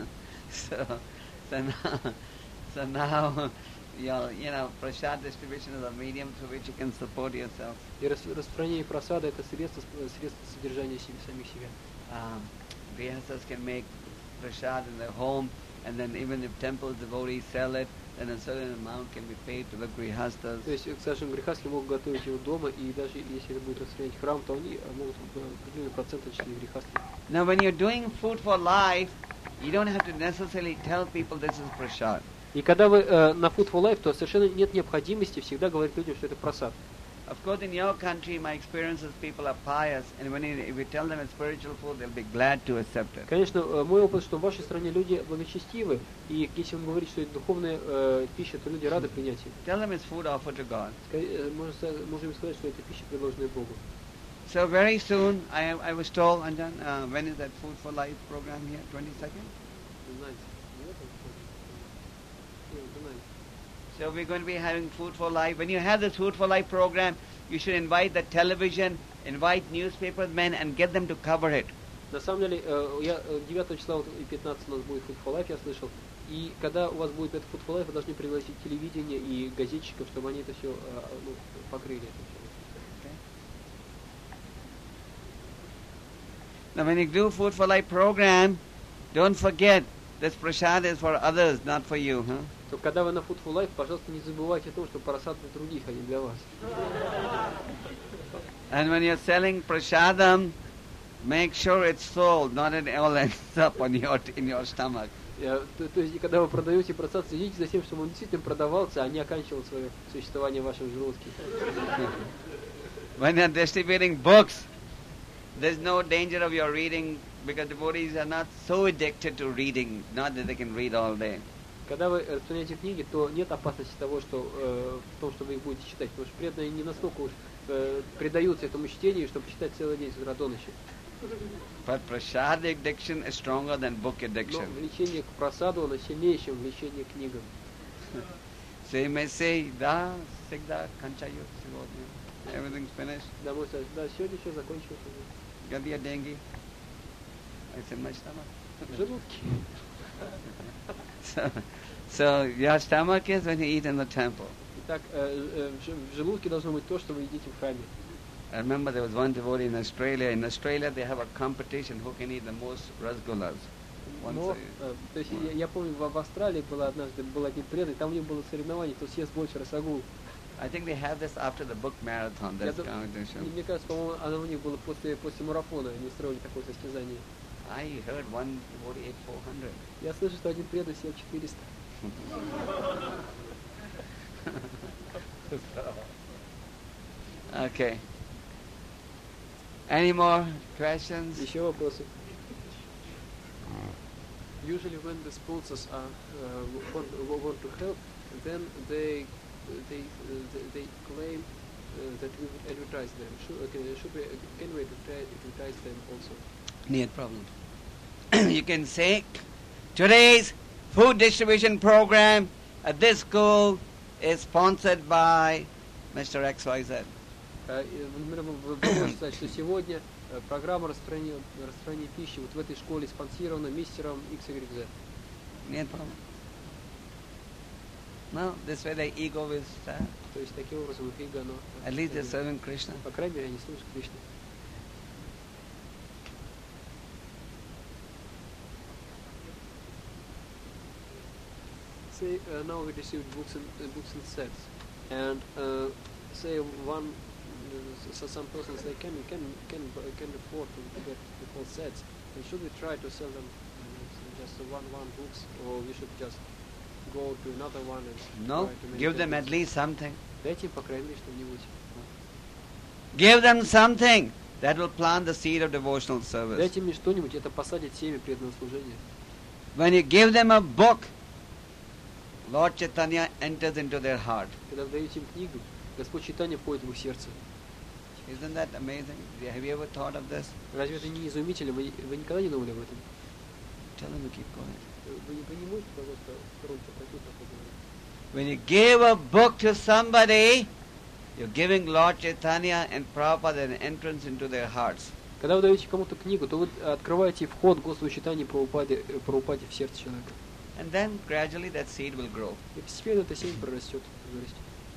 So now you know, prasad distribution is a medium through which you can support yourself. И распространение просада это средство содержания самих себя. Grihastas can make prasad in their home, and then even if temple devotees sell it, then a certain amount can be paid to the grihastas. То есть, скажем, грехаски могут готовить его дома, и даже если это будет распространять храм, то они могут определенный процент начислить грехаски. Now when you're doing food for life, you don't have to necessarily tell people this is prasad. И когда вы на Food for Life, то совершенно нет необходимости всегда говорить людям, что это просад. Of course, in your country, my experience is people are pious, and if you tell them it's spiritual food, they'll be glad to accept it. Конечно, мой опыт, что в вашей стране люди благочестивы, и если вы говорите, что это духовная пища, то люди рады принять ее. Tell them it's food offered to God. Можем сказать, что это пища, предложенная Богу. So very soon, I was told, Anjan, when is that Food for Life program here? 22nd? So we're going to be having Food for Life. When you have this Food for Life program, you should invite the television, invite newspaper men, and get them to cover it. На самом деле, 9 числа и 15 у нас будет Food for Life, я слышал. И когда у вас будет это Food for Life, вы должны пригласить телевидение и газетчиков, чтобы они это все покрыли. Это все. Now when you do Food for Life program, don't forget this prasad is for others, not for you. Huh? То когда вы на Food for Life, пожалуйста, не забывайте о том, что просад для других, а не для вас. And when you're selling prasadam, make sure it's sold, not it all ends up on in your stomach. То есть, когда вы продаете просад, следите за тем, чтобы он действительно продавался, а не оканчивал свое существование в вашем желудке. When you're distributing books, there's no danger of your reading because devotees are not so addicted to reading, not that they can read all day. Когда вы распространяете книги, то нет опасности того, что в том, что вы их будете читать, потому что преданные не настолько уж предаются этому чтению, чтобы читать целый день с утра до ночи. But prasad addiction is stronger than book Но addiction. влечение к просаду, оно сильнее, чем влечение к книгам. So you may say, da, sigda, kanchayu, sivodnya. Everything's finished. Да, мой сказать, да, сегодня все закончилось уже. Got your dengue? It's in my stomach. Желудки. So your stomach is when you eat in the temple. Итак, в желудке должно быть то, что вы едите в храме. I remember there was one devotee in Australia. In Australia, they have a competition who can eat the most rasgullas. Но, то есть я помню, в Австралии был один преданный, там у них было соревнование, кто съест больше росогул. I think they have this after the book marathon. This competition. Мне кажется, по-моему, оно у них было после марафона, они устроили такое состязание. I heard one devotee ate 400. Я слышу, что один преданный съел 400. Okay. Any more questions? Еще вопросы? Usually when the sponsors want to help, then they claim that we will advertise them. Can we advertise them also? No problem. You can say, today's food distribution program at this school is sponsored by Mr. XYZ. Вы можете сказать, что сегодня программа распространения пищи вот в этой школе спонсирована мистером XYZ. No problem. No, this way the ego is sad. То есть таким образом их эго, оно... At least they're serving Krishna. По крайней мере, они служат Кришне. Say now we received books and sets, and say one. So some persons they can afford to get the whole sets. And should we try to sell them just one books, or we should just go to another one and No, try to make give them books? at least something. Дайте им по крайней мере что-нибудь. Give them something that will plant the seed of devotional service. Дайте мне что-нибудь, это посадит семя преданного служения. When you give them a book, Lord Chaitanya enters into their heart. Когда вы даете им книгу, Господь Чайтанья входит в их сердце. Isn't that amazing? Have you ever thought of this? Разве это не изумительно? Вы никогда не думали об этом? Tell them to keep going. Вы не можете, пожалуйста, громче пройти такое? When you give a book to somebody, you're giving Lord Chaitanya and Prabhupada an entrance into their hearts. Когда вы даете кому-то книгу, то вы открываете вход Господу Чайтанье Прабхупаде в сердце человека. And then gradually that seed will grow. И постепенно это семя прорастет, вырастет.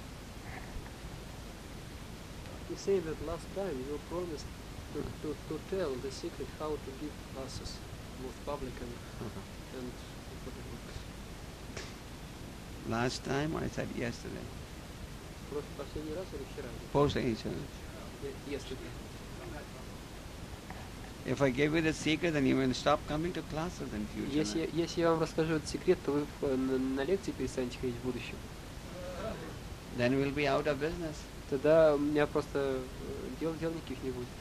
You say that last time you promised to tell the secret how to give classes, both public and Last time I said yesterday. Просто последний раз или вчера? Posting. Yesterday. If I give you the secret, then you will stop coming to classes in future. Если я вам расскажу этот секрет, то вы на лекции перестанете ходить в будущем. Then we'll be out of business. Тогда у меня просто дел никаких не будет.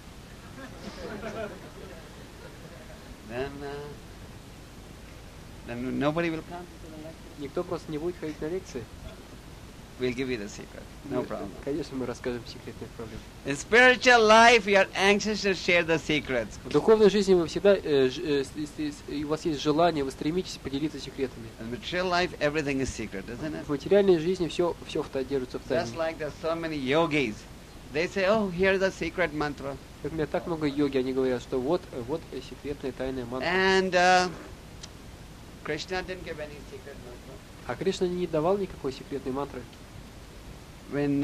Then nobody will come to the lecture. Никто просто не будет ходить на лекции. We'll give you the secret. No problem. Конечно, мы расскажем секретных проблем. In spiritual life, you are anxious to share the secrets. В духовной жизни вы всегда, у вас есть желание, вы стремитесь поделиться секретами. In material life, everything is secret, isn't it? В материальной жизни все держится в тайне. Just like there's so many yogis They say, oh, here's a secret mantra. Как у меня так много йоги, они говорят, что вот секретная тайная мантра. And Krishna didn't give any secret mantra. А Кришна не давал никакой секретной мантры. When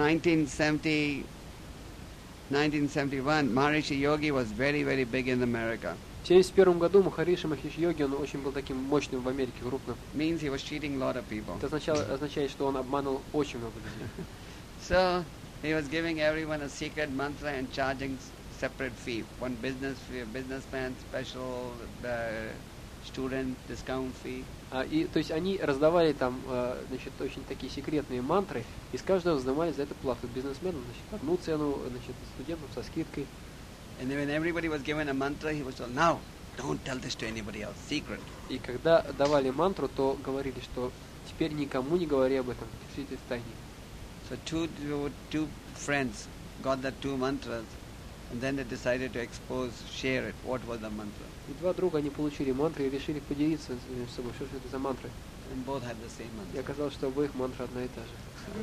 1971, Maharishi Yogi was very, very big in America. В 1971 году Махариши Махиш Йоги, он очень был таким мощным в Америке, крупным. Means he was cheating a lot of people. Это означает, что он обманул очень много людей. So he was giving everyone a secret mantra and charging separate fee. One businessman special, student discount fee. То есть они раздавали там, значит, очень такие секретные мантры, и с каждого взимали за это плату. Бизнесменам, значит, одну цену, значит, студентам со скидкой. And when everybody was given a mantra, he was told, now, don't tell this to anybody else, secret. И когда давали мантру, то говорили, что теперь никому не говори об этом, держите в тайне. So two friends got the two mantras, and then they decided to share it. What was the mantra? И два друга, они получили мантры и решили поделиться между собой, что же это за мантры. And both had the same И mantra. оказалось, что обоих мантра одна и та же.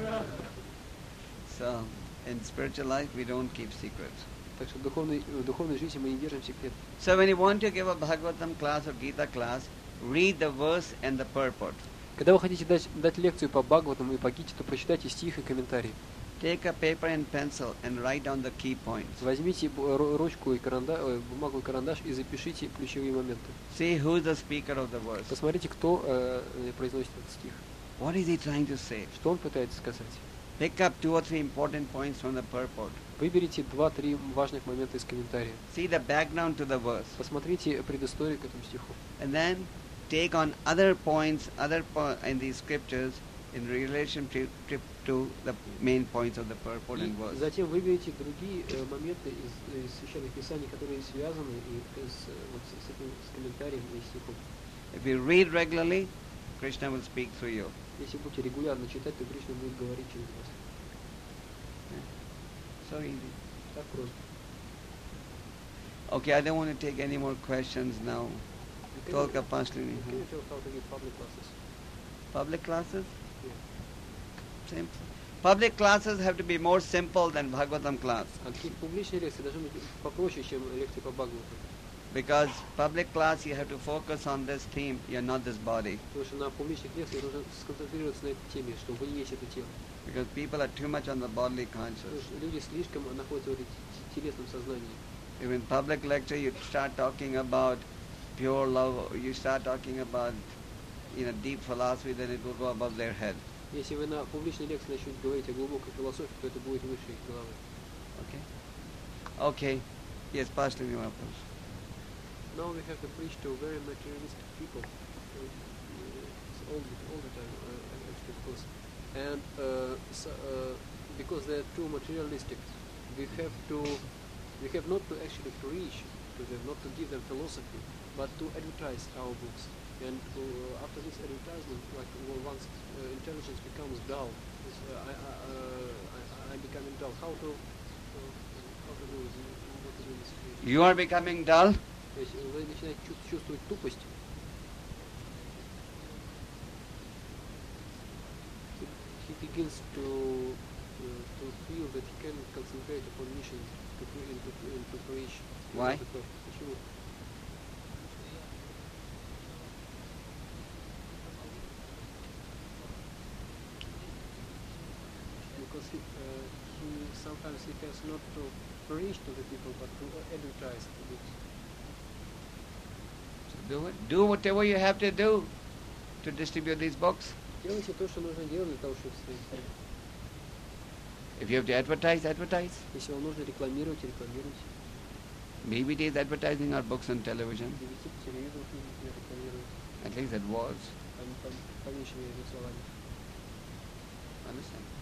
So in spiritual life, we don't keep secrets. Так что в духовной жизни мы не держим секрет. So when you want to give a Bhagavatam class or Gita class, read the verse and the purport. Когда вы хотите дать лекцию по Бхагаватам и по Гите, то прочитайте стих и комментарий. Take a paper and pencil and write down the key points. Возьмите ручку и бумагу и карандаш и запишите ключевые моменты. See who is the speaker of the verse. Посмотрите, кто произносит этот стих. What is he trying to say? Что он пытается сказать. Pick up 2 or 3 important points from the purport. Выберите 2-3 важных момента из комментария. See the background to the verse. Посмотрите предысторию к этому стиху. And then take on other points in these scriptures in relation to the main points of the purport and verse. Затем выберите другие моменты из священных писаний, которые связаны с комментарием и стихом. If you read regularly, Krishna will speak through you. Если будете регулярно читать, то Кришна будет говорить через вас. So easy. Так просто. Okay, I don't want to take any more questions now. Tolka Pashlini. Can you tell how to give public classes? Public classes? Yeah. Simple. Public classes have to be more simple than Bhagavatam class. А публичные лекции должны быть попроще, чем лекции по Бхагавату. Because public class, you have to focus on this theme, you're not this body. Потому что на публичных лекциях нужно сконцентрироваться на этой теме, что вы не есть это тело. Because people are too much on the bodily Потому conscious. что люди слишком находятся в этом телесном сознании. If in public lecture you start talking about pure love, you start talking about deep philosophy, then it will go above their head. Если вы на публичной лекции начнете говорить о глубокой философии, то это будет выше их головы. Okay? Okay. Yes, Pastor Nivapas. Now we have to preach to very materialistic people. It's all the time, actually, of course. And because they are too materialistic, we have not to actually preach to them, not to give them philosophy, but to advertise our books. And after this advertisement, like once intelligence becomes dull, I'm becoming dull. How to do this? What to do in this situation? You are becoming dull? То есть вы начинаете чувствовать тупость. He begins to feel that he can concentrate upon mission to preach. Why? Почему? Because he sometimes he has not to preach to the people, but to advertise the books. Do it. Do whatever you have to do to distribute these books. Делайте то, что нужно делать для того, чтобы встретить. If you have to advertise, advertise. Если вам нужно рекламировать, рекламируйте. BBT is advertising our books on television. Довести по телевизору, рекламируйте. At least it was. Там по меньшей мере словами. Understand?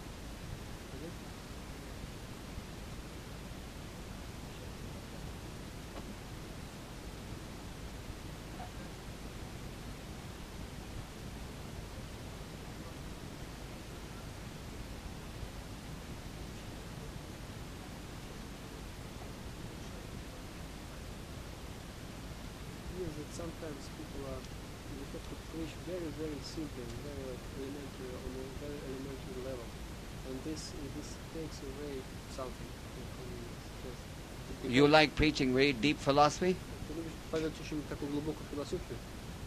That sometimes people you have to preach very, very simply, very elementary, on a very elementary level, and this takes away something. You like preaching very deep philosophy? Ты любишь проповедовать очень такую глубокую философию.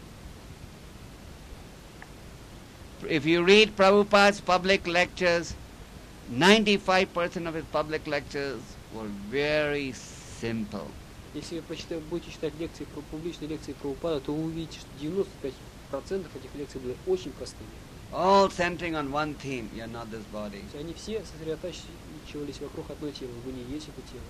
If you read Prabhupada's public lectures, 95% of his public lectures were very simple. Если вы будете читать лекции, публичные лекции Прабхупада, то вы увидите, что 95% этих лекций были очень простыми. All centering on one theme, you're not this body. То есть они все сосредотачивались вокруг одной темы. Вы не есть это тело.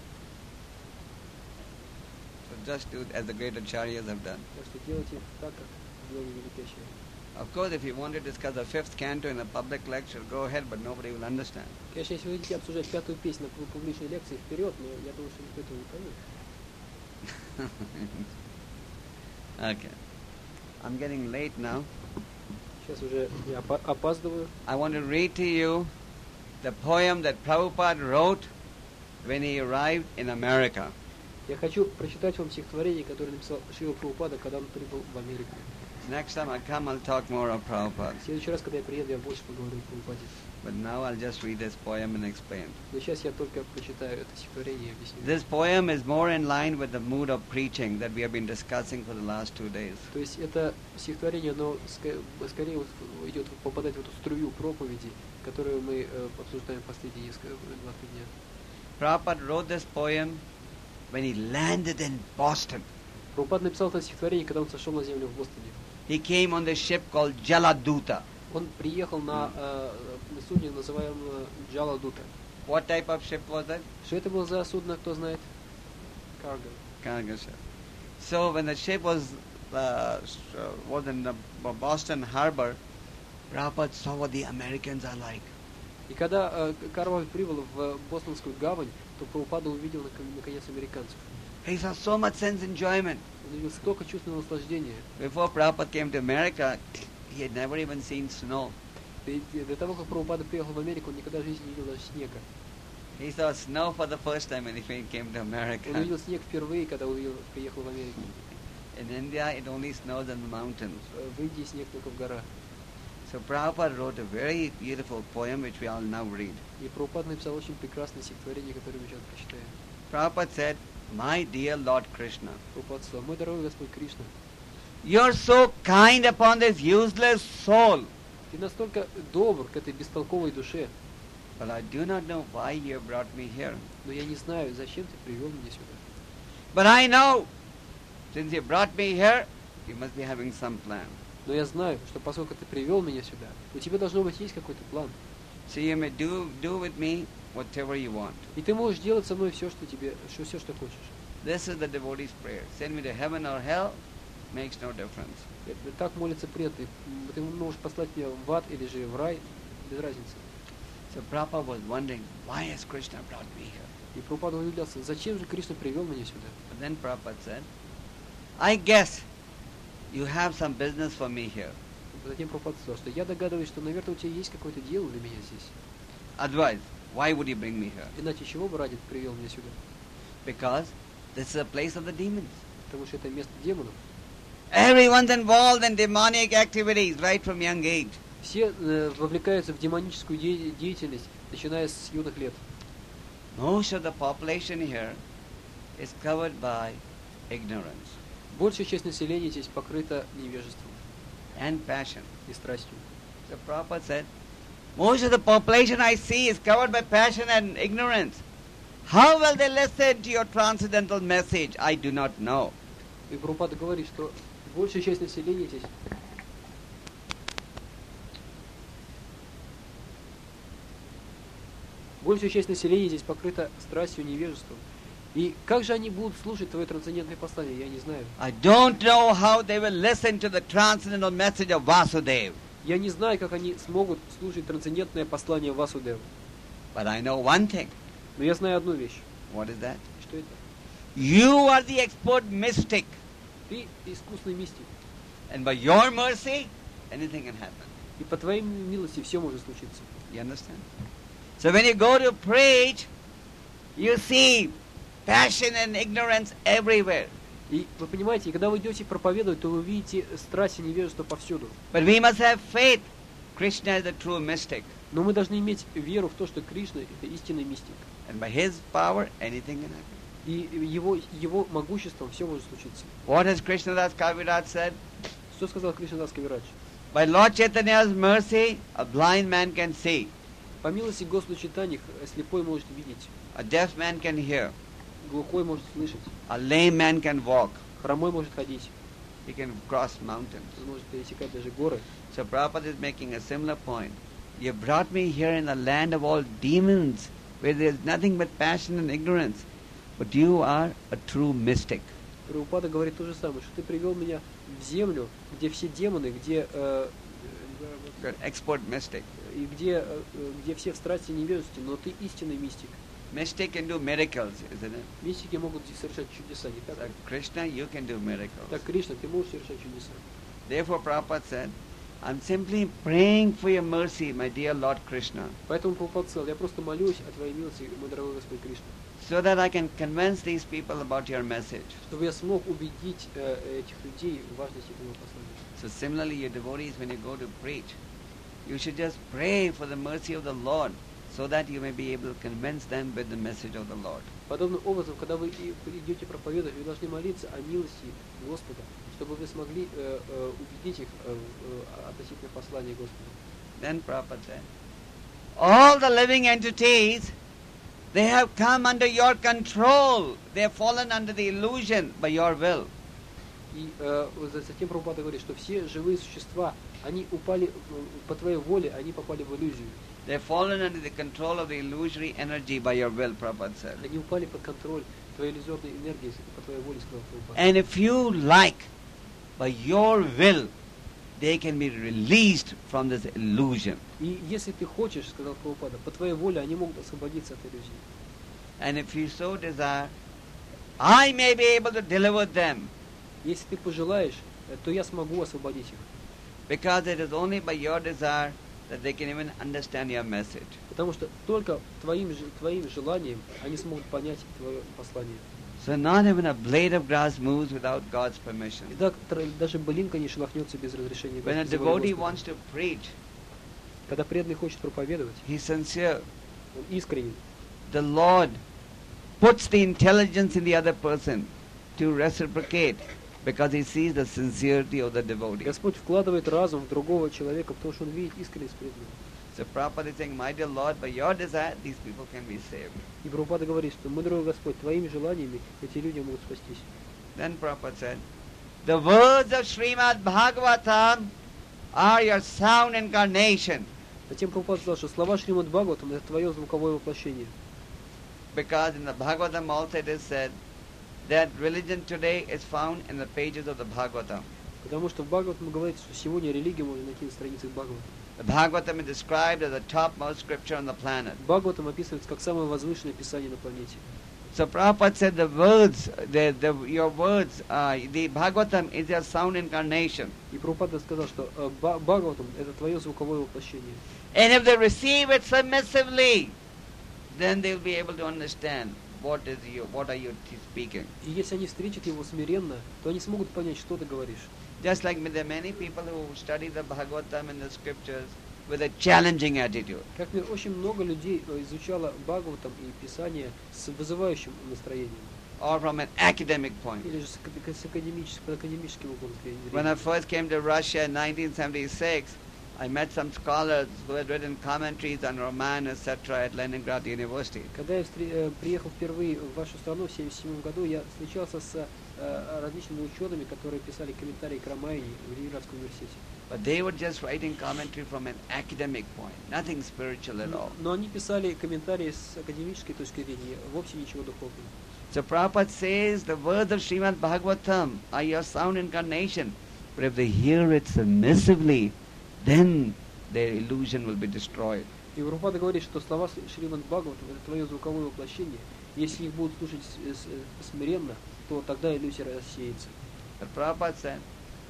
So just do it as the great acharyas have done. Так что делайте так, как делали великие ачарьи. Of course, if you want to discuss the fifth canto in a public lecture, go ahead, but nobody will understand. Конечно, если вы хотите обсуждать пятую песню на публичной лекции, вперед, но я думаю, что никто этого не поймет. Okay. I'm getting late now. Сейчас уже я опаздываю. I want to read to you the poem that Prabhupada wrote when he arrived in America. Я хочу прочитать вам стихотворение, которое написал Шрила Прабхупада, когда он прибыл в Америку. Next time I come, I'll talk more of Prabhupada. В следующий раз, когда я приеду, я больше поговорю о Прабхупаде. But now I'll just read this poem and explain. Но сейчас я только прочитаю это стихотворение и объясню. This poem is more in line with the mood of preaching that we have been discussing for the last 2 days. То есть это стихотворение, оно скорее вот идет, попадает в эту струю проповеди, которую мы обсуждаем последние 2-3 дня. Prabhupada wrote this poem when he landed in Boston. Прабхупада написал это стихотворение, когда он сошел на землю в Бостоне. He came on the ship called Jaladuta. Он приехал на судне, называемое Джаладута. What type of ship was that? Что это было за судно, кто знает? Cargo. Cargo ship. So when the ship was in the Boston harbor, Prabhupada saw what the Americans are like. И когда корабль прибыл в Бостонскую гавань, то Прабхупада увидел наконец американцев. He saw so much sense enjoyment. Он увидел столько чувственного наслаждения. Before Prabhupada came to America, he had never even seen snow. И до того, как Прабхупада приехал в Америку, он никогда в жизни не видел даже снега. He saw snow for the first time when he came to Он America. увидел снег впервые, когда приехал в Америку. In India, it only snows in the mountains. В Индии снег только в горах. So Prabhupada wrote a very beautiful poem which we all now read. И Прабхупада написал очень прекрасное стихотворение, которое мы сейчас прочитаем. Prabhupada said, "My dear Lord Krishna, Прабхупада сказал: мой дорогой Господь Кришна, you're so kind upon this useless soul, ты настолько добр к этой бестолковой душе, but I do not know why you have brought me here. но я не знаю, зачем ты привел меня сюда. But I know, since you brought me here, you must be having some plan. Но я знаю, что поскольку ты привел меня сюда, у тебя должно быть есть какой-то план. So you may do with me whatever you want." И ты можешь делать со мной все, что хочешь. This is the devotee's prayer. Send me to heaven or hell, makes no difference. Так молятся преданные. Ты можешь послать меня в ад или же в рай, без разницы. So Prabhupada was wondering, why has Krishna brought me here? И Прабхупада удивлялся, зачем же Кришна привел меня сюда? But then Prabhupada said, I guess you have some business for me here. Затем Прабхупада сказал, что я догадываюсь, что, наверное, у тебя есть какое-то дело для меня здесь. Otherwise, why would you bring me here? Иначе чего бы ради привел меня сюда? Because this is a place of the demons. Потому что это место демонов. Everyone's involved in demonic activities right from young age. Все вовлекаются в демоническую деятельность, начиная с юных лет. Most of the population here is covered by ignorance Большая часть населения здесь покрыта невежеством and passion. и страстью. So Prabhupada said, most of the population I see is covered by passion and ignorance. How will they listen to your transcendental message? I do not know. И Прабхупада говорит, что большая часть населения здесь покрыта страстью и невежеством. И как же они будут слушать твое трансцендентное послание, я не знаю. I don't know how they will listen to the transcendental message of Vasudeva. Я не знаю, как они смогут слушать трансцендентное послание Васудева. But I know one thing. Но я знаю одну вещь. What is that? Что это? You are the expert mystic. Ты искусный мистик. And by your mercy, anything can happen. И по твоей милости все может случиться. You understand? So when you go to preach, you see passion and ignorance everywhere. И вы понимаете, когда вы идете проповедовать, то вы видите страсть и невежество повсюду. But we must have faith. Krishna is the true mystic, Но мы должны иметь веру в то, что Кришна – это истинный мистик. and by his power, anything can happen. И его могуществом все может случиться. What has Krishnadas Kaviraj said? Что сказал Кришнадас Кавирадж? By Lord Chaitanya's mercy, a blind man can see, По милости Господа Чайтаньи слепой может видеть, a deaf man can hear, глухой может слышать, a lame man can walk, хромой может ходить, he can cross mountains. он может пересекать даже горы. So Prabhupada is making a similar point. You brought me here in the land of all demons, where there is nothing but passion and ignorance, but you are a true mystic. Прабхупада говорит то же самое, что ты привел меня в землю, где все демоны, где You're an expert mystic. и где все в страсти и невежестве, но ты истинный мистик. Mystic can do miracles, isn't it? Мистики могут совершать чудеса, не так So ли? Krishna, you can do miracles. Так, Кришна, ты можешь совершать чудеса. Therefore Prabhupada said, I'm simply praying for your mercy, my dear Lord Krishna, Поэтому Прабхупада сказал, я просто молюсь о твоей милости, мой дорогой Господь Кришна, so that I can convince these people about your message. чтобы я смог убедить этих людей в важности твоего послания. So similarly, your devotees, when you go to preach, you should just pray for the mercy of the Lord, so that you may be able to convince them with the message of the Lord. Подобным образом, когда вы идете проповедовать, вы должны молиться о милости Господа, чтобы вы смогли убедить их относительно послания Господа. Then Prabhupada said, all the living entities, they have come under your control. They have fallen under the illusion by your will. И затем Прабхупада говорит, что все живые существа, они упали по твоей воле, они попали в иллюзию. They have fallen under the control of the illusory energy by your will, Prabhupada said. Они упали под контроль твоей иллюзорной энергии, по твоей воле, сказал Прабхупада. And if you like, by your will, they can be released from this illusion. И если ты хочешь, сказал Прабхупада, по твоей воле они могут освободиться от иллюзии. And if you so desire, I may be able to deliver them, Если ты пожелаешь, то я смогу освободить их. because it is only by your desire that they can even understand your message. Потому что только твоим желанием они смогут понять твое послание. So not even a blade of grass moves without God's permission. И так даже былинка не шелохнется без разрешения When a Господа. devotee wants to preach, Когда преданный хочет проповедовать, he's sincere. он искренен. The Lord puts the intelligence in the other person to reciprocate, because he sees the sincerity of the devotee. Господь вкладывает разум в другого человека, потому что он видит искренность преданного. So Prabhupada is saying, my dear Lord, by your desire, these people can be saved. И Прабхупада говорит, что мой дорогой Господь, твоими желаниями эти люди могут спастись. Then Prabhupada said, the words of Srimad Bhagavatam are your sound incarnation, Затем Прабхупада сказал, что слова Шримад Бхагаватам это твое звуковое воплощение. because in the Bhagavatam also it is said that religion today is found in the pages of the Bhagavatam. Потому что в Бхагаватам говорится, что сегодня религию можно найти на страницах Бхагаватам. The Bhagavatam is described as the topmost scripture on the planet. Бхагаватам описывается как самое возвышенное писание на планете. So Prabhupada said the words, your words, the Bhagavatam is your sound incarnation. И Прабхупада сказал, что Бхагаватам это твое звуковое воплощение. And if they receive it submissively, then they'll be able to understand what are you speaking. И если они встретят его смиренно, то они смогут понять, что ты говоришь. Just like there are many people who study the Bhagavatam and the scriptures with a challenging attitude. Как мир, очень много людей изучало Бхагаватам и Писание с вызывающим настроением. Or from an academic point. Или же с академическим углом When I зрения. first came to Russia in 1976, I met some scholars who had written commentaries on Ramayana, etc. at Leningrad University. Когда я приехал впервые в вашу страну в 1977 году, я встречался с различными учеными, которые писали комментарии к Рамаяне в Ленинградском университете. But they were just writing commentary from an academic point, nothing spiritual at all. Но они писали комментарии с академической точки зрения, вовсе ничего духовного. So Prabhupada says the words of Srimad Bhagavatam are your sound incarnation, but if they hear it submissively, then their illusion will be destroyed. И Прабхупада говорит, что слова Шримад Бхагаватам это твое звуковое воплощение. Если их будут слушать смиренно, то тогда иллюзия рассеется. But Prabhupada said,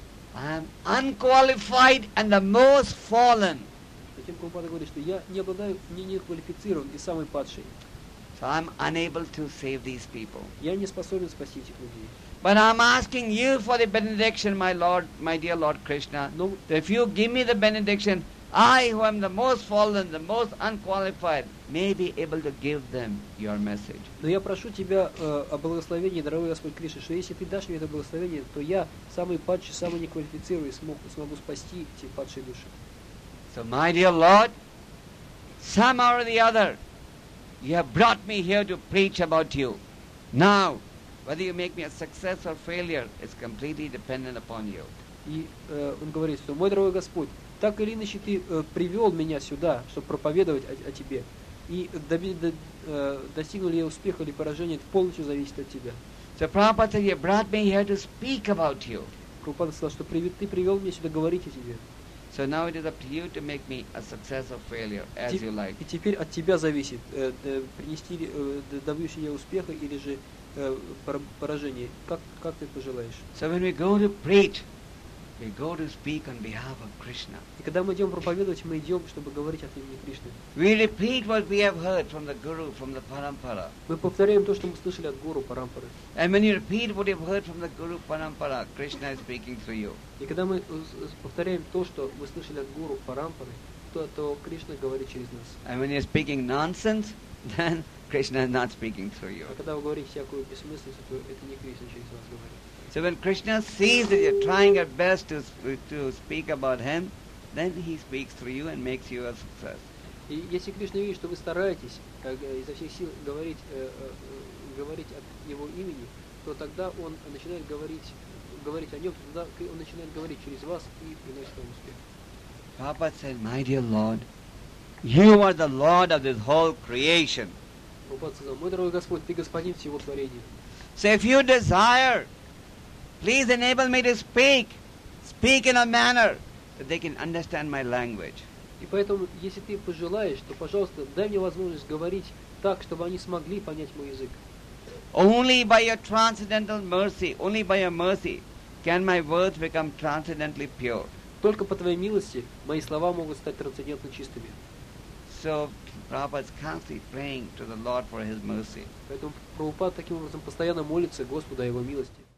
I am unqualified and the most fallen. Затем Прабхупада говорит, что я не обладаю, не квалифицирован и самый падший. So I am unable to save these people. Я не способен спасти этих людей. But I am asking you for the benediction, my Lord, my dear Lord Krishna. Но, That if you give me the benediction, I, who am the most fallen, the most unqualified, may be able to give them your message. Но я прошу тебя о благословении, дорогой Господь Кришна, что если ты дашь мне это благословение, то я, самый падший, самый неквалифицированный, смогу спасти эти падшие души. So, my dear Lord, somehow or the other, you have brought me here to preach about you. Now, whether you make me a success or failure is completely dependent upon you. И он говорит, что мой дорогой Господь, так или иначе ты привел меня сюда, чтобы проповедовать о тебе. И достигну ли я успеха или поражения, это полностью зависит от тебя. So Prabhupada said, you brought me here to speak about you. Прабхупада сказал, что ты привел меня сюда говорить о тебе. So now it is up to you to make me a success or failure, as you like. И теперь от тебя зависит, принести, добьюсь я успеха или же поражение. Как ты пожелаешь. So when we go to preach, we go to speak on behalf of Krishna. И когда мы идем проповедовать, мы идем, чтобы говорить от имени Кришны. We repeat what we have heard from the Guru, from the Parampara. Мы повторяем то, что мы слышали от Гуру Парампары. And when you repeat what you've heard from the Guru Parampara, Krishna is speaking through you. И когда мы повторяем то, что мы слышали от Гуру Парампары, то Кришна говорит через нас. And when you're speaking nonsense, then Krishna is not speaking through you. А когда вы говорите всякую бессмыслицу, то это не Кришна через вас говорит. So when Krishna sees that you're trying your best to speak about him, then he speaks through you and makes you a success. И если Кришна видит, что вы стараетесь изо всех сил говорить от его имени, то тогда он начинает говорить о нем, тогда он начинает говорить через вас и приносит вам успех. Prabhupada said, my dear Lord, you are the Lord of this whole creation. Прабхупада сказал, мой дорогой Господь, ты господин всего творения. So if you desire, please enable me to speak in a manner that they can understand my language. И поэтому, если ты пожелаешь, то, пожалуйста, дай мне возможность говорить так, чтобы они смогли понять мой язык. Only by your transcendental mercy, only by your mercy, can my words become transcendently pure. Только по твоей милости мои слова могут стать трансцендентно чистыми. So Prabhupada is constantly praying to the Lord for his mercy. Поэтому Прабхупада таким образом постоянно молится Господу о его милости.